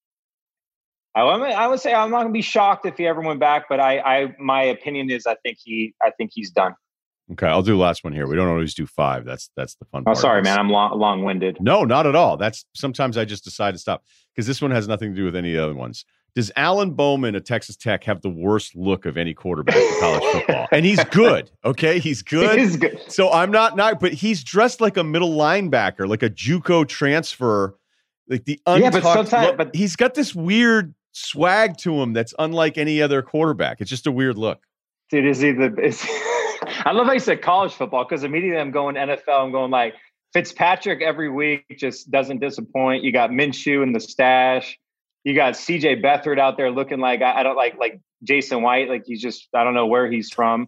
would say I'm not gonna be shocked if he ever went back, but my opinion is I think he's done. Okay, I'll do the last one here. We don't always do 5. That's the fun part. Oh, sorry, man. I'm long-winded. No, not at all. Sometimes I just decide to stop because this one has nothing to do with any of the other ones. Does Alan Bowman at Texas Tech have the worst look of any quarterback in college football? And he's good. Okay, he's good. He's good. So I'm not, but he's dressed like a middle linebacker, like a JUCO transfer, like the untucked but he's got this weird swag to him that's unlike any other quarterback. It's just a weird look. Dude, I love how you said college football because immediately I'm going NFL. I'm going like Fitzpatrick every week just doesn't disappoint. You got Minshew in the stash. You got CJ Beathard out there looking like I don't like Jason White. Like he's just I don't know where he's from.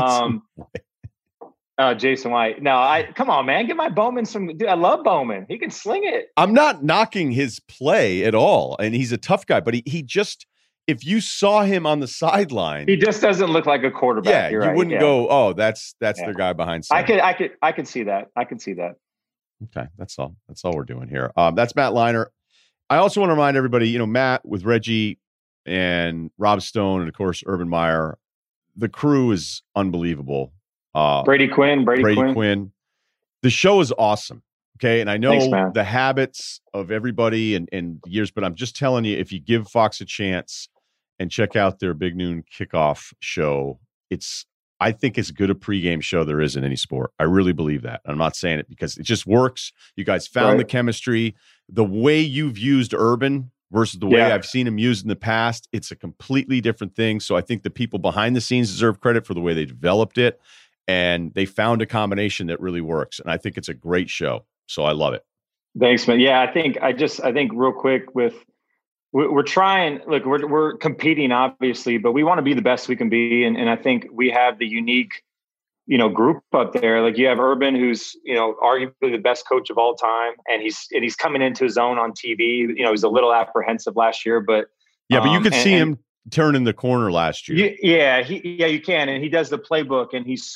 Jason White. No, come on, man. Give my Bowman some. Dude, I love Bowman. He can sling it. I'm not knocking his play at all, and he's a tough guy. But he just, if you saw him on the sideline, he just doesn't look like a quarterback. Yeah, you wouldn't go, oh, that's the guy behind center. I could see that. I could see that. Okay, that's all. That's all we're doing here. That's Matt Leinart. I also want to remind everybody, Matt with Reggie and Rob Stone and of course Urban Meyer, the crew is unbelievable. Brady Quinn. The show is awesome. Okay. And I know the habits of everybody and years, but I'm just telling you, if you give Fox a chance and check out their Big Noon Kickoff show, I think it's as good a pregame show there is in any sport. I really believe that. I'm not saying it because it just works. You guys found the chemistry. The way you've used Urban versus the way I've seen him used in the past, it's a completely different thing. So I think the people behind the scenes deserve credit for the way they developed it. And they found a combination that really works. And I think it's a great show. So I love it. Thanks, man. Yeah, I think real quick we're trying, look, we're competing obviously, but we want to be the best we can be. And I think we have the unique, group up there. Like you have Urban, who's, arguably the best coach of all time. And he's coming into his own on TV. He was a little apprehensive last year, but but you could see him turning the corner last year. You can. And he does the playbook and he's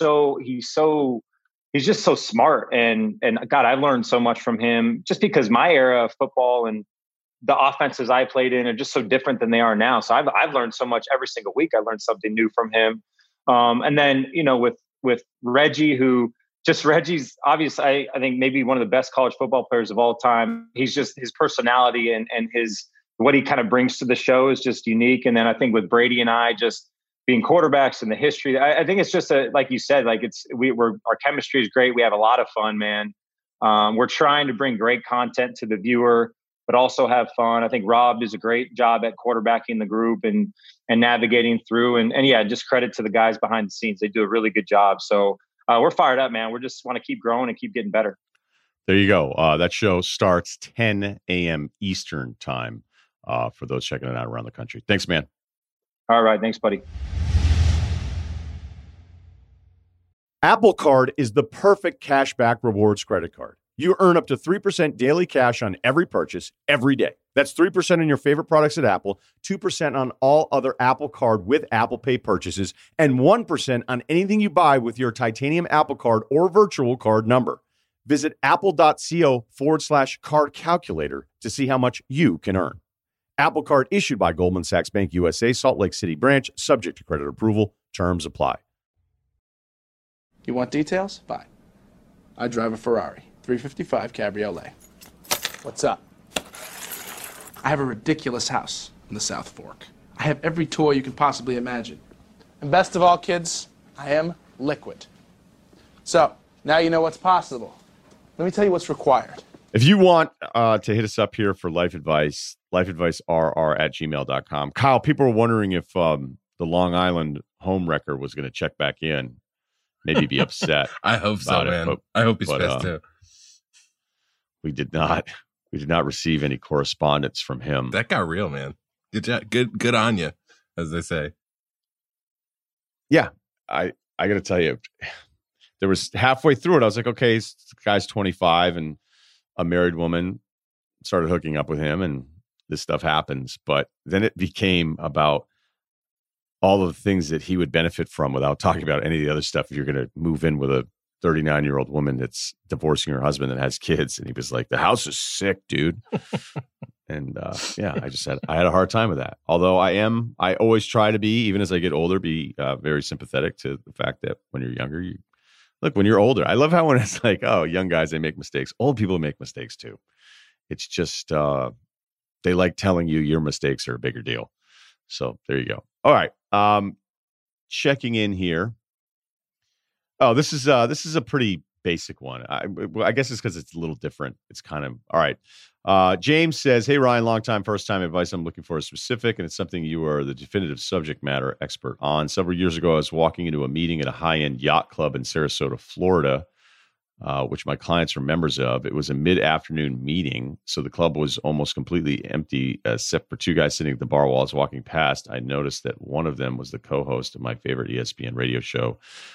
just so smart. And God, I learned so much from him just because my era of football and the offenses I played in are just so different than they are now. So I've learned so much every single week. I learned something new from him. And then, with Reggie, Reggie's obviously, I think maybe one of the best college football players of all time. He's just, his personality and what he kind of brings to the show is just unique. And then I think with Brady and I just being quarterbacks and the history, I think it's just like you said, like our chemistry is great. We have a lot of fun, man. We're trying to bring great content to the viewer, but also have fun. I think Rob does a great job at quarterbacking the group and navigating through. And yeah, just credit to the guys behind the scenes. They do a really good job. So we're fired up, man. We just want to keep growing and keep getting better. There you go. That show starts 10 a.m. Eastern time for those checking it out around the country. Thanks, man. All right. Thanks, buddy. Apple Card is the perfect cashback rewards credit card. You earn up to 3% daily cash on every purchase every day. That's 3% on your favorite products at Apple, 2% on all other Apple Card with Apple Pay purchases, and 1% on anything you buy with your titanium Apple Card or virtual card number. Visit apple.co/card calculator to see how much you can earn. Apple Card issued by Goldman Sachs Bank USA, Salt Lake City branch, subject to credit approval. Terms apply. You want details? Fine. I drive a Ferrari 355 Cabriolet. What's up? I have a ridiculous house in the South Fork. I have every toy you can possibly imagine. And best of all, kids, I am liquid. So, now you know what's possible. Let me tell you what's required. If you want to hit us up here for life advice, lifeadvicerr@gmail.com. Kyle, people were wondering if the Long Island home wrecker was going to check back in. Maybe be upset. I hope so, man. I hope he's pissed too. We did not receive any correspondence from him. That got real, man. Good job. Good on you, as they say. Yeah, I got to tell you, there was halfway through it. I was like, okay, this guy's 25 and a married woman started hooking up with him, and this stuff happens. But then it became about all of the things that he would benefit from without talking about any of the other stuff. If you're going to move in with a 39-year-old woman that's divorcing her husband and has kids. And he was like, the house is sick, dude. And I just said, I had a hard time with that. Although I always try to be, even as I get older, be very sympathetic to the fact that when you're younger, Look, when you're older, I love how when it's like, oh, young guys, they make mistakes. Old people make mistakes too. It's just they like telling you your mistakes are a bigger deal. So there you go. All right. Checking in here. Oh, this is a pretty basic one. I guess it's because it's a little different. It's kind of all right. James says, "Hey Ryan, long time, first time advice. I'm looking for a specific, and it's something you are the definitive subject matter expert on. Several years ago, I was walking into a meeting at a high-end yacht club in Sarasota, Florida, which my clients are members of. It was a mid-afternoon meeting, so the club was almost completely empty, except for two guys sitting at the bar while I was walking past. I noticed that one of them was the co-host of my favorite ESPN radio show,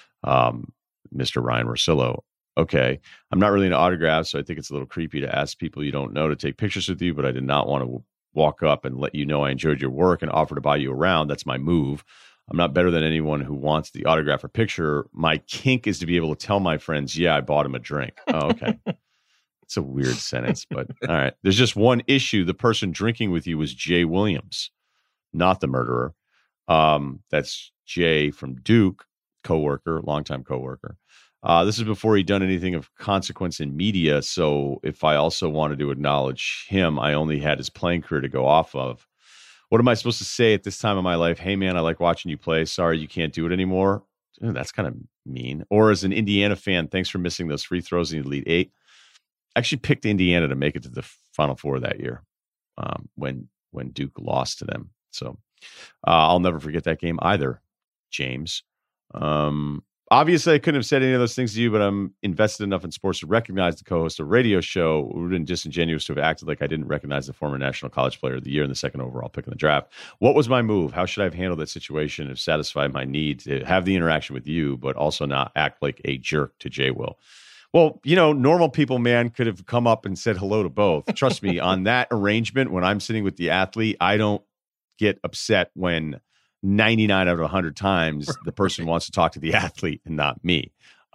Mr. Ryan Russillo. Okay, I'm not really into autographs, so I think it's a little creepy to ask people you don't know to take pictures with you, but I did not want to walk up and let you know I enjoyed your work and offer to buy you around. That's my move. I'm not better than anyone who wants the autograph or picture. My kink is to be able to tell my friends, yeah, I bought him a drink. Oh, okay. It's a weird sentence, but all right. There's just one issue. The person drinking with you was Jay Williams, not the murderer. That's Jay from Duke, coworker, longtime coworker. This is before he'd done anything of consequence in media. So if I also wanted to acknowledge him, I only had his playing career to go off of. What am I supposed to say at this time of my life? Hey, man, I like watching you play. Sorry, you can't do it anymore. That's kind of mean. Or as an Indiana fan, thanks for missing those free throws in the Elite Eight. I actually picked Indiana to make it to the Final Four that year when Duke lost to them. So I'll never forget that game either, James. Obviously, I couldn't have said any of those things to you, but I'm invested enough in sports to recognize the co-host of a radio show. It would have been disingenuous to have acted like I didn't recognize the former National College Player of the Year and the second overall pick in the draft. What was my move? How should I have handled that situation to satisfy my need to have the interaction with you, but also not act like a jerk to Jay Will? Well, normal people, man, could have come up and said hello to both. Trust me, on that arrangement, when I'm sitting with the athlete, I don't get upset when 99 out of 100 times the person wants to talk to the athlete and not me.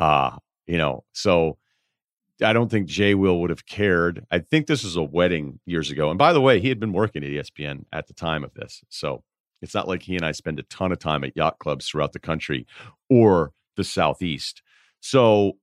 So I don't think Jay Will would have cared. I think this was a wedding years ago. And by the way, he had been working at ESPN at the time of this. So it's not like he and I spend a ton of time at yacht clubs throughout the country or the Southeast. So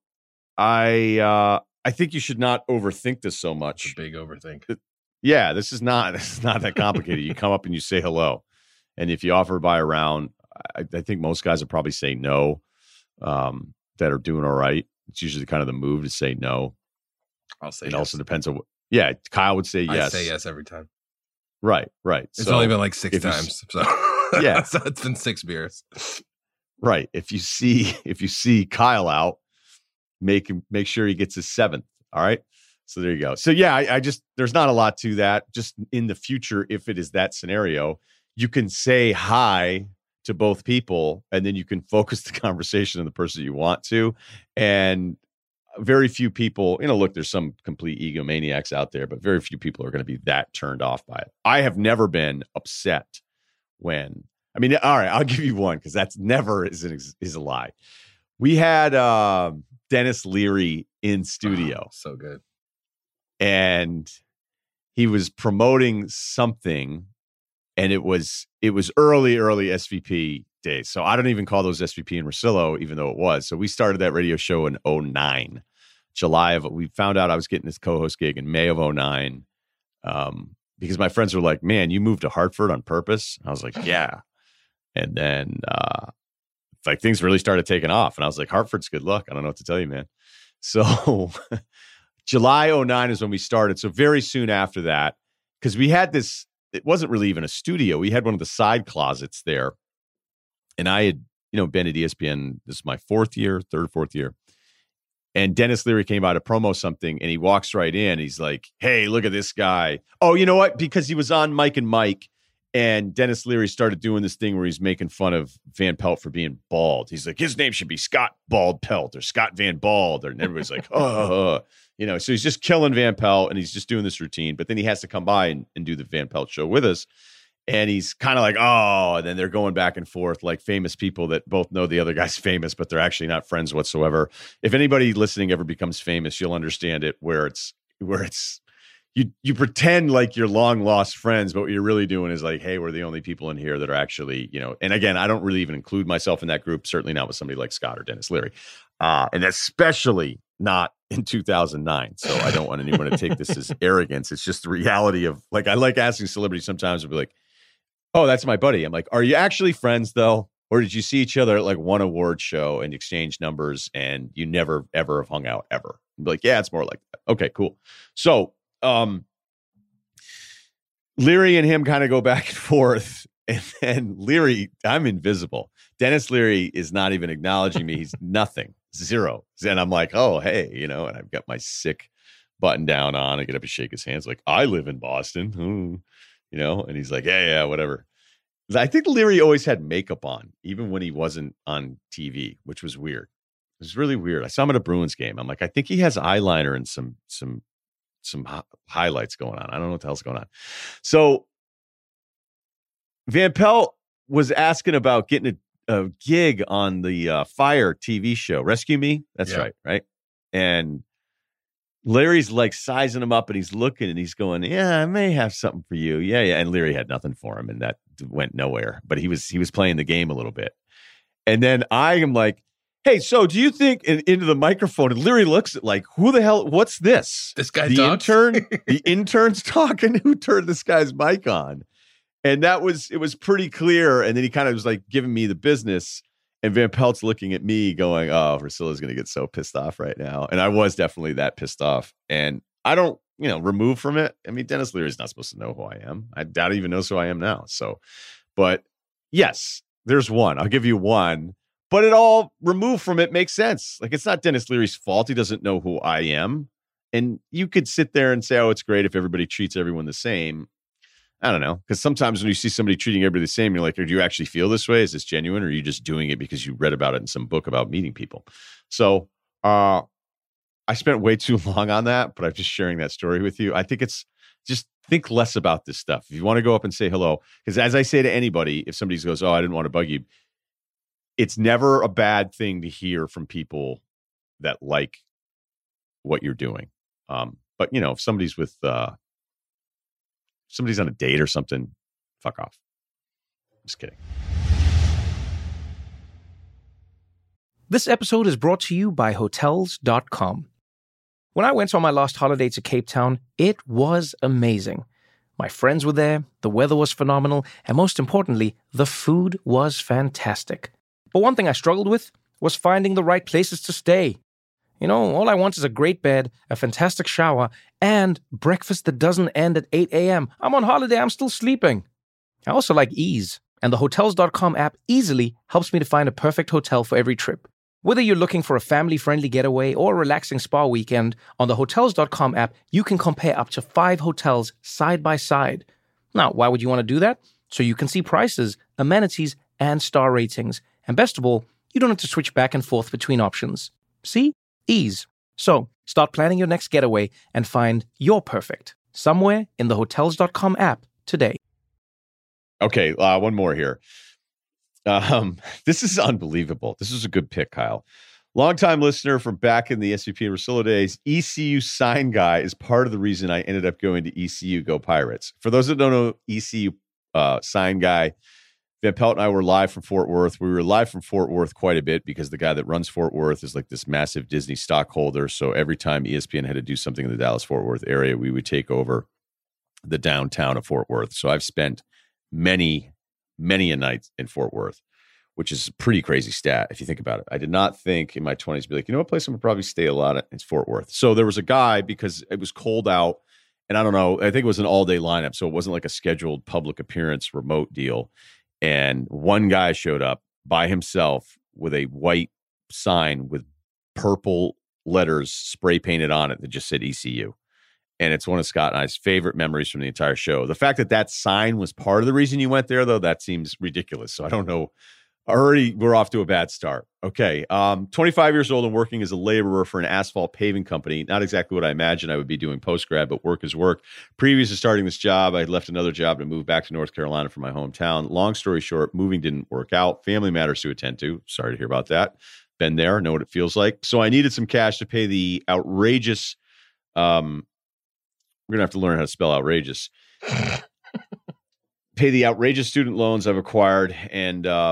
I think you should not overthink this so much. It's a big overthink. Yeah, this is not that complicated. You come up and you say hello. And if you offer to buy around, I think most guys will probably say no, that are doing all right. It's usually kind of the move to say no. I'll say it yes. Also depends on what. Yeah, Kyle would say yes. I say yes every time. Right. It's only been like 6 times. So yeah, so it's been 6 beers. Right. If you see Kyle out, make sure he gets his 7th. All right. So there you go. So yeah, I just there's not a lot to that. Just in the future, if it is that scenario, you can say hi to both people, and then you can focus the conversation on the person you want to. And very few people, look, there's some complete egomaniacs out there, but very few people are going to be that turned off by it. I have never been upset all right, I'll give you one because that's never is a lie. We had Dennis Leary in studio. Oh, so good. And he was promoting something. And it was early SVP days. So I don't even call those SVP and Russillo, even though it was. So we started that radio show in 2009, we found out I was getting this co-host gig in May of 2009, because my friends were like, man, you moved to Hartford on purpose? I was like, yeah. And then things really started taking off. And I was like, Hartford's good luck. I don't know what to tell you, man. So July 2009 is when we started. So very soon after that, because we had this, it wasn't really even a studio. We had one of the side closets there. And I had, been at ESPN. This is my 4th year. And Dennis Leary came by to promo something, and he walks right in. He's like, hey, look at this guy. Oh, you know what? Because he was on Mike and Mike, and Dennis Leary started doing this thing where he's making fun of Van Pelt for being bald. He's like, his name should be Scott Bald Pelt or Scott Van Bald. And everybody's like, so he's just killing Van Pelt, and he's just doing this routine. But then he has to come by and do the Van Pelt show with us. And he's kind of like, oh, and then they're going back and forth like famous people that both know the other guy's famous, but they're actually not friends whatsoever. If anybody listening ever becomes famous, you'll understand it where it's you pretend like you're long lost friends, but what you're really doing is like, hey, we're the only people in here that are actually, and again, I don't really even include myself in that group, certainly not with somebody like Scott or Dennis Leary. And especially not in 2009. So I don't want anyone to take this as arrogance. It's just the reality of, like, I like asking celebrities sometimes to be like, oh, that's my buddy. I'm like, are you actually friends though? Or did you see each other at like one award show and exchange numbers and you never, ever have hung out ever? And be like, yeah, it's more like that. Okay, cool. So Leary and him kind of go back and forth. And then Leary, I'm invisible. Dennis Leary is not even acknowledging me. He's nothing, zero. And I'm like, oh, hey, and I've got my sick button down on. I get up and shake his hands like, I live in Boston, and he's like, yeah, whatever. I think Leary always had makeup on, even when he wasn't on TV, which was weird. It was really weird. I saw him at a Bruins game. I'm like, I think he has eyeliner and some highlights going on. I don't know what the hell's going on. So Van Pelt was asking about getting a gig on the Fire TV show, Rescue Me. That's right. And Larry's like sizing him up and he's looking and he's going, yeah, I may have something for you. Yeah. And Leary had nothing for him and that went nowhere, but he was playing the game a little bit. And then I am like, hey, so do you think into the microphone, and Leary looks at like, who the hell, what's this? This guy the talks? the intern's talking. Who turned this guy's mic on? And it was pretty clear. And then he kind of was like giving me the business. And Van Pelt's looking at me going, oh, Priscilla's going to get so pissed off right now. And I was definitely that pissed off. And I don't, remove from it. I mean, Dennis Leary's not supposed to know who I am. I doubt he even knows who I am now. So, but yes, there's one. I'll give you one. But it all removed from it makes sense. Like, it's not Dennis Leary's fault. He doesn't know who I am. And you could sit there and say, oh, it's great if everybody treats everyone the same. I don't know. Because sometimes when you see somebody treating everybody the same, you're like, do you actually feel this way? Is this genuine? Or are you just doing it because you read about it in some book about meeting people? So I spent way too long on that, but I'm just sharing that story with you. I think it's just think less about this stuff. If you want to go up and say hello, because as I say to anybody, if somebody goes, oh, I didn't want to bug you, it's never a bad thing to hear from people that like what you're doing. But if somebody's with somebody's on a date or something, fuck off. Just kidding. This episode is brought to you by Hotels.com. When I went on my last holiday to Cape Town, it was amazing. My friends were there, the weather was phenomenal, and most importantly, the food was fantastic. But one thing I struggled with was finding the right places to stay. All I want is a great bed, a fantastic shower, and breakfast that doesn't end at 8 a.m. I'm on holiday, I'm still sleeping. I also like ease, and the Hotels.com app easily helps me to find a perfect hotel for every trip. Whether you're looking for a family-friendly getaway or a relaxing spa weekend, on the Hotels.com app, you can compare up to 5 hotels side by side. Now, why would you want to do that? So you can see prices, amenities, and star ratings. And best of all, you don't have to switch back and forth between options. See? Ease. So, start planning your next getaway and find your perfect somewhere in the Hotels.com app today. Okay, one more here. This is unbelievable. This is a good pick, Kyle. Longtime listener from back in the SVP and Russillo days, ECU sign guy is part of the reason I ended up going to ECU Go Pirates. For those that don't know, ECU sign guy, Van Pelt and I were live from Fort Worth. We were live from Fort Worth quite a bit because the guy that runs Fort Worth is like this massive Disney stockholder. So every time ESPN had to do something in the Dallas-Fort Worth area, we would take over the downtown of Fort Worth. So I've spent many a night in Fort Worth, which is a pretty crazy stat if you think about it. I did not think in my 20s to be like, what place I'm going to probably stay a lot at? It's Fort Worth. So there was a guy, because it was cold out, and I don't know, I think it was an all-day lineup, so it wasn't like a scheduled public appearance remote deal. And one guy showed up by himself with a white sign with purple letters spray painted on it that just said ECU. And it's one of Scott and I's favorite memories from the entire show. The fact that that sign was part of the reason you went there, though, that seems ridiculous. So I don't know. Already, we're off to a bad start. Okay. 25 years old and working as a laborer for an asphalt paving company. Not exactly what I imagined I would be doing post-grad, but work is work. Previous to starting this job, I left another job to move back to North Carolina from my hometown. Long story short, moving didn't work out. Family matters to attend to. Sorry to hear about that. Been there, know what it feels like. So I needed some cash to pay the outrageous, we're going to have to learn how to spell outrageous. Pay the outrageous student loans I've acquired, and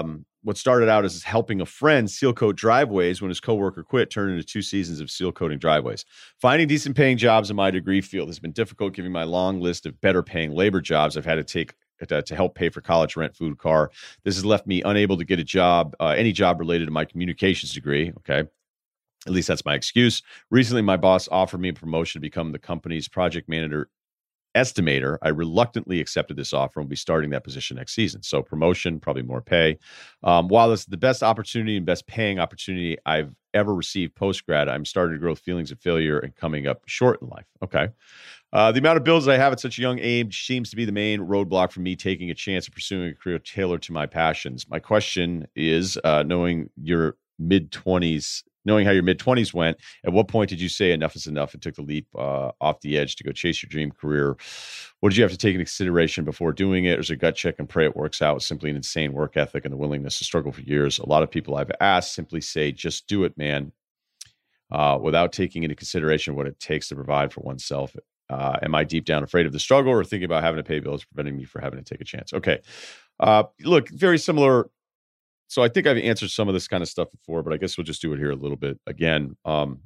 what started out as helping a friend seal coat driveways when his coworker quit turned into 2 seasons of seal coating driveways. Finding decent paying jobs in my degree field has been difficult, given my long list of better paying labor jobs I've had to take to help pay for college rent, food, car. This has left me unable to get a job, any job related to my communications degree. Okay. At least that's my excuse. Recently, my boss offered me a promotion to become the company's project manager estimator. I reluctantly accepted this offer and will be starting that position next season. So promotion, probably more pay. While this is the best opportunity and best paying opportunity I've ever received post-grad, I'm starting to grow feelings of failure and coming up short in life. Okay. The amount of bills I have at such a young age seems to be the main roadblock for me taking a chance of pursuing a career tailored to my passions. My question is, knowing how your mid-20s went, at what point did you say enough is enough and took the leap off the edge to go chase your dream career? What did you have to take into consideration before doing it? Or is it gut check and pray it works out? Simply an insane work ethic and the willingness to struggle for years. A lot of people I've asked simply say, just do it, man, without taking into consideration what it takes to provide for oneself. Am I deep down afraid of the struggle or thinking about having to pay bills preventing me from having to take a chance? Okay. Look, very similar. So I think I've answered some of this kind of stuff before, but I guess we'll just do it here a little bit again.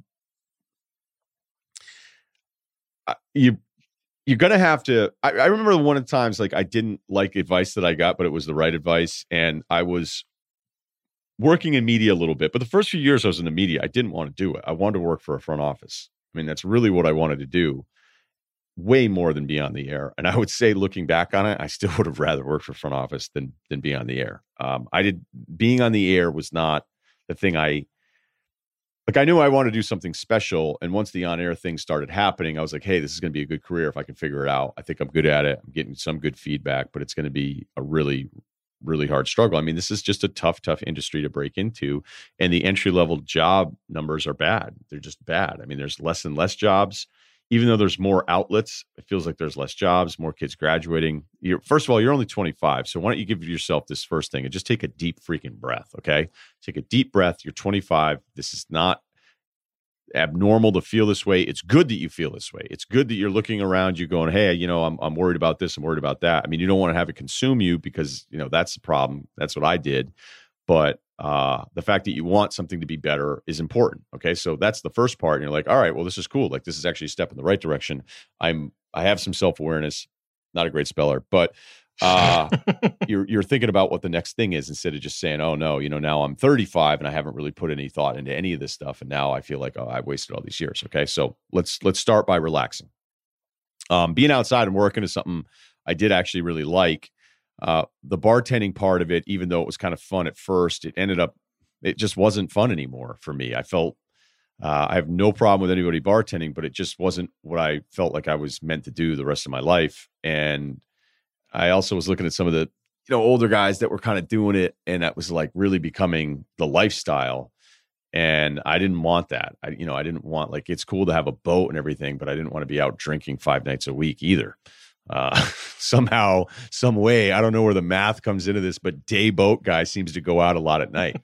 You're going to have to, I remember one of the times, like, I didn't like advice that I got, but it was the right advice. And I was working in media a little bit, but the first few years I was in the media, I didn't want to do it. I wanted to work for a front office. I mean, that's really what I wanted to do, way more than be on the air. And I would say, looking back on it, I still would have rather worked for front office than be on the air. Being on the air was not the thing I knew I wanted to do something special. And once the on-air thing started happening, I was like, hey, this is going to be a good career if I can figure it out. I think I'm good at it. I'm getting some good feedback, but it's going to be a really, really hard struggle. I mean, this is just a tough industry to break into. And the entry-level job numbers are bad. They're just bad. I mean, there's less and less jobs. Even though there's more outlets, it feels like there's less jobs, more kids graduating. First of all, you're only 25. So why don't you give yourself this first thing and just take a deep freaking breath, okay? Take a deep breath. You're 25. This is not abnormal to feel this way. It's good that you feel this way. It's good that you're looking around you going, hey, I'm worried about this. I'm worried about that. I mean, you don't want to have it consume you because, that's the problem. That's what I did. But the fact that you want something to be better is important. Okay. So that's the first part. And you're like, all right, well, this is cool. Like, this is actually a step in the right direction. I have some self-awareness, not a great speller, but you're thinking about what the next thing is instead of just saying, oh no, now I'm 35 and I haven't really put any thought into any of this stuff. And now I feel like, oh, I wasted all these years. Okay. So let's start by relaxing. Being outside and working is something I did actually really like. The bartending part of it, even though it was kind of fun at first, it just wasn't fun anymore for me. I felt, I have no problem with anybody bartending, but it just wasn't what I felt like I was meant to do the rest of my life. And I also was looking at some of the, older guys that were kind of doing it, and that was like really becoming the lifestyle. And I didn't want that. I didn't want, like, it's cool to have a boat and everything, but I didn't want to be out drinking 5 nights a week either. Somehow, some way, I don't know where the math comes into this, but day boat guy seems to go out a lot at night.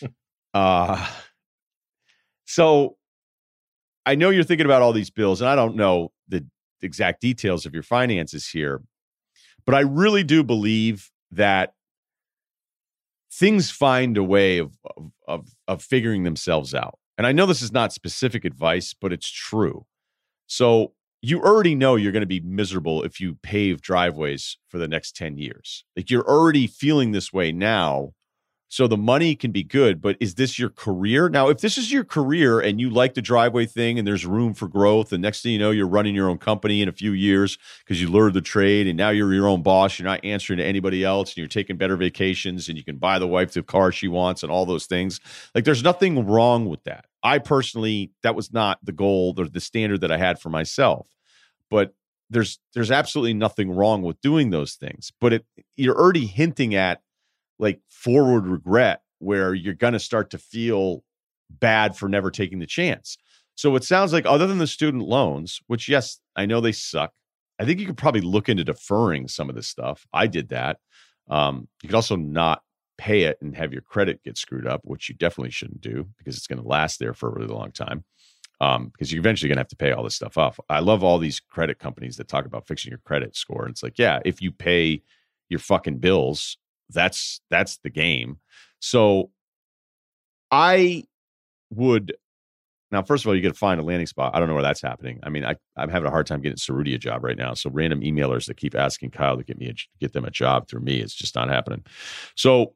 So I know you're thinking about all these bills, and I don't know the exact details of your finances here, but I really do believe that things find a way of figuring themselves out. And I know this is not specific advice, but it's true. So you already know you're going to be miserable if you pave driveways for the next 10 years. Like, you're already feeling this way now. So the money can be good, but is this your career? Now, if this is your career and you like the driveway thing and there's room for growth, and next thing you know, you're running your own company in a few years because you learned the trade and now you're your own boss, you're not answering to anybody else, and you're taking better vacations and you can buy the wife the car she wants and all those things. Like, there's nothing wrong with that. I personally, that was not the goal or the standard that I had for myself, but there's absolutely nothing wrong with doing those things. But you're already hinting at, like, forward regret, where you're going to start to feel bad for never taking the chance. So it sounds like, other than the student loans, which, yes, I know they suck, I think you could probably look into deferring some of this stuff. I did that. You could also not pay it and have your credit get screwed up, which you definitely shouldn't do, because it's going to last there for a really long time. Because you're eventually going to have to pay all this stuff off. I love all these credit companies that talk about fixing your credit score. And it's like, yeah, if you pay your fucking bills, that's the game. So I would, now, first of all, you got to find a landing spot. I don't know where that's happening. I mean, I'm having a hard time getting Cerruti a job right now. So random emailers that keep asking Kyle to get them a job through me, it's just not happening. So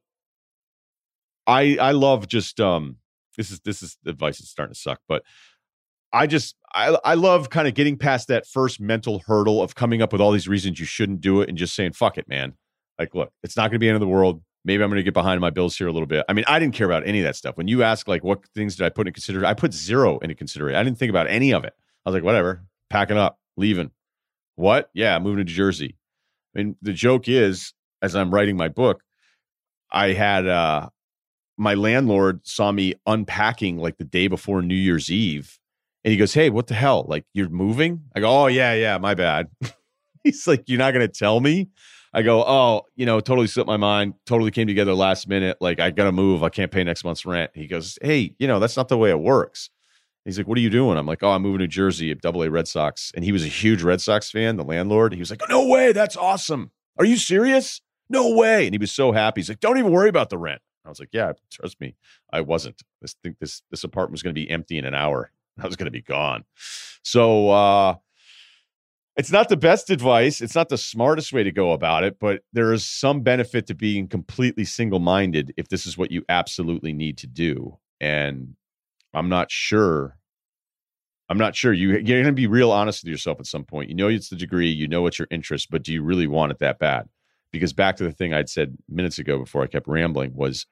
I love just this is advice that's starting to suck, but I love kind of getting past that first mental hurdle of coming up with all these reasons you shouldn't do it and just saying, fuck it, man. Like, look, it's not going to be the end of the world. Maybe I'm going to get behind my bills here a little bit. I mean, I didn't care about any of that stuff. When you ask, like, what things did I put in consideration? I put 0 into consideration. I didn't think about any of it. I was like, whatever, packing up, leaving. What? Yeah, moving to Jersey. I mean, the joke is, as I'm writing my book, I had my landlord saw me unpacking like the day before New Year's Eve. And he goes, hey, what the hell? Like, you're moving? I go, oh, yeah, my bad. He's like, you're not going to tell me? I go, oh, totally slipped my mind. Totally came together last minute. Like, I got to move. I can't pay next month's rent. He goes, hey, that's not the way it works. He's like, what are you doing? I'm like, oh, I'm moving to Jersey at AA Red Sox. And he was a huge Red Sox fan, the landlord. He was like, no way. That's awesome. Are you serious? No way. And he was so happy. He's like, don't even worry about the rent. I was like, yeah, trust me. I wasn't. This apartment was going to be empty in an hour. I was going to be gone. So, it's not the best advice. It's not the smartest way to go about it, but there is some benefit to being completely single-minded if this is what you absolutely need to do. And I'm not sure. You're going to be real honest with yourself at some point. It's the degree, it's your interest, but do you really want it that bad? Because back to the thing I'd said minutes ago before I kept rambling was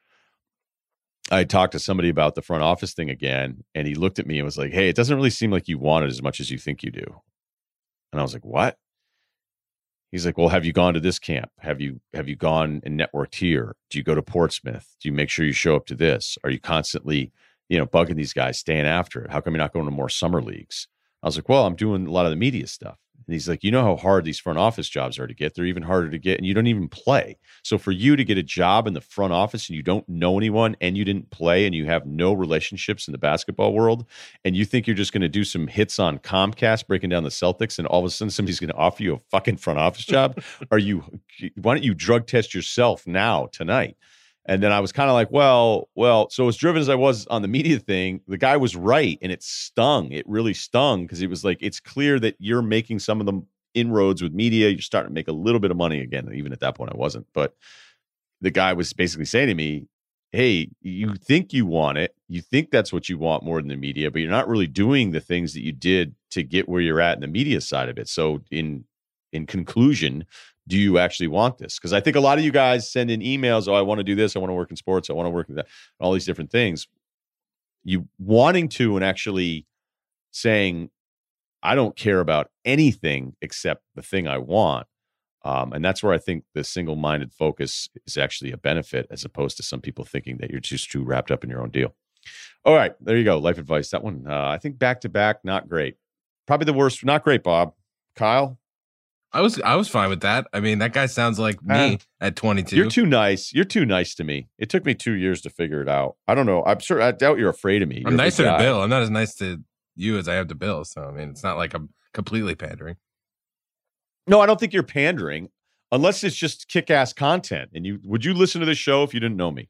I talked to somebody about the front office thing again, and he looked at me and was like, hey, it doesn't really seem like you want it as much as you think you do. And I was like, what? He's like, well, have you gone to this camp? Have you gone and networked here? Do you go to Portsmouth? Do you make sure you show up to this? Are you constantly, bugging these guys, staying after it? How come you're not going to more summer leagues? I was like, well, I'm doing a lot of the media stuff. And he's like, you know how hard these front office jobs are to get? They're even harder to get, and you don't even play. So for you to get a job in the front office and you don't know anyone and you didn't play and you have no relationships in the basketball world, and you think you're just going to do some hits on Comcast breaking down the Celtics, and all of a sudden somebody's going to offer you a fucking front office job? Why don't you drug test yourself now, tonight? And then I was kind of like, well, so as driven as I was on the media thing, the guy was right. And it stung. It really stung because it was like, it's clear that you're making some of the inroads with media. You're starting to make a little bit of money again. Even at that point, I wasn't. But the guy was basically saying to me, hey, you think you want it. You think that's what you want more than the media, but you're not really doing the things that you did to get where you're at in the media side of it. So in conclusion, do you actually want this? Because I think a lot of you guys send in emails, oh, I want to do this. I want to work in sports. I want to work in that, all these different things. You wanting to and actually saying, I don't care about anything except the thing I want. And that's where I think the single-minded focus is actually a benefit, as opposed to some people thinking that you're just too wrapped up in your own deal. All right, there you go. Life advice. That one, I think back-to-back, not great. Probably the worst. Not great, Bob. Kyle? I was fine with that. I mean, that guy sounds like me at 22. You're too nice. You're too nice to me. It took me 2 years to figure it out. I don't know. I doubt you're afraid of me. I'm nicer to Bill. I'm not as nice to you as I am to Bill. So, I mean, it's not like I'm completely pandering. No, I don't think you're pandering, unless it's just kick-ass content. And would you listen to this show if you didn't know me?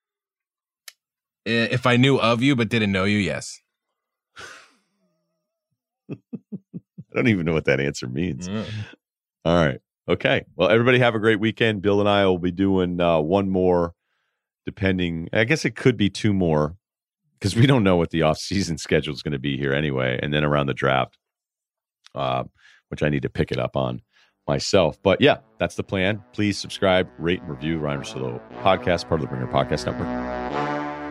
If I knew of you but didn't know you, yes. I don't even know what that answer means. All right. Okay. Well, everybody have a great weekend. Bill and I will be doing one more, depending. I guess it could be two more, because we don't know what the off-season schedule is going to be here anyway. And then around the draft, which I need to pick it up on myself. But yeah, that's the plan. Please subscribe, rate, and review Ryen Russillo podcast, part of the Ringer Podcast Network.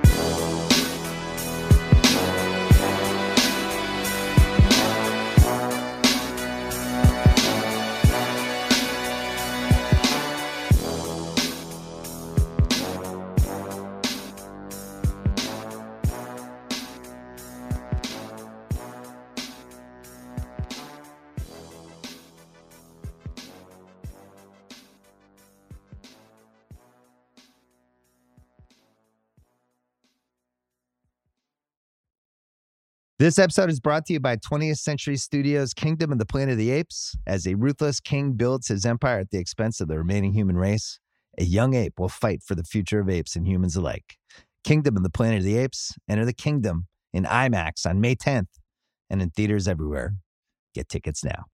This episode is brought to you by 20th Century Studios' Kingdom of the Planet of the Apes. As a ruthless king builds his empire at the expense of the remaining human race, A young ape will fight for the future of apes and humans alike. Kingdom of the Planet of the Apes. Enter the kingdom in IMAX on May 10th and in theaters everywhere. Get tickets now.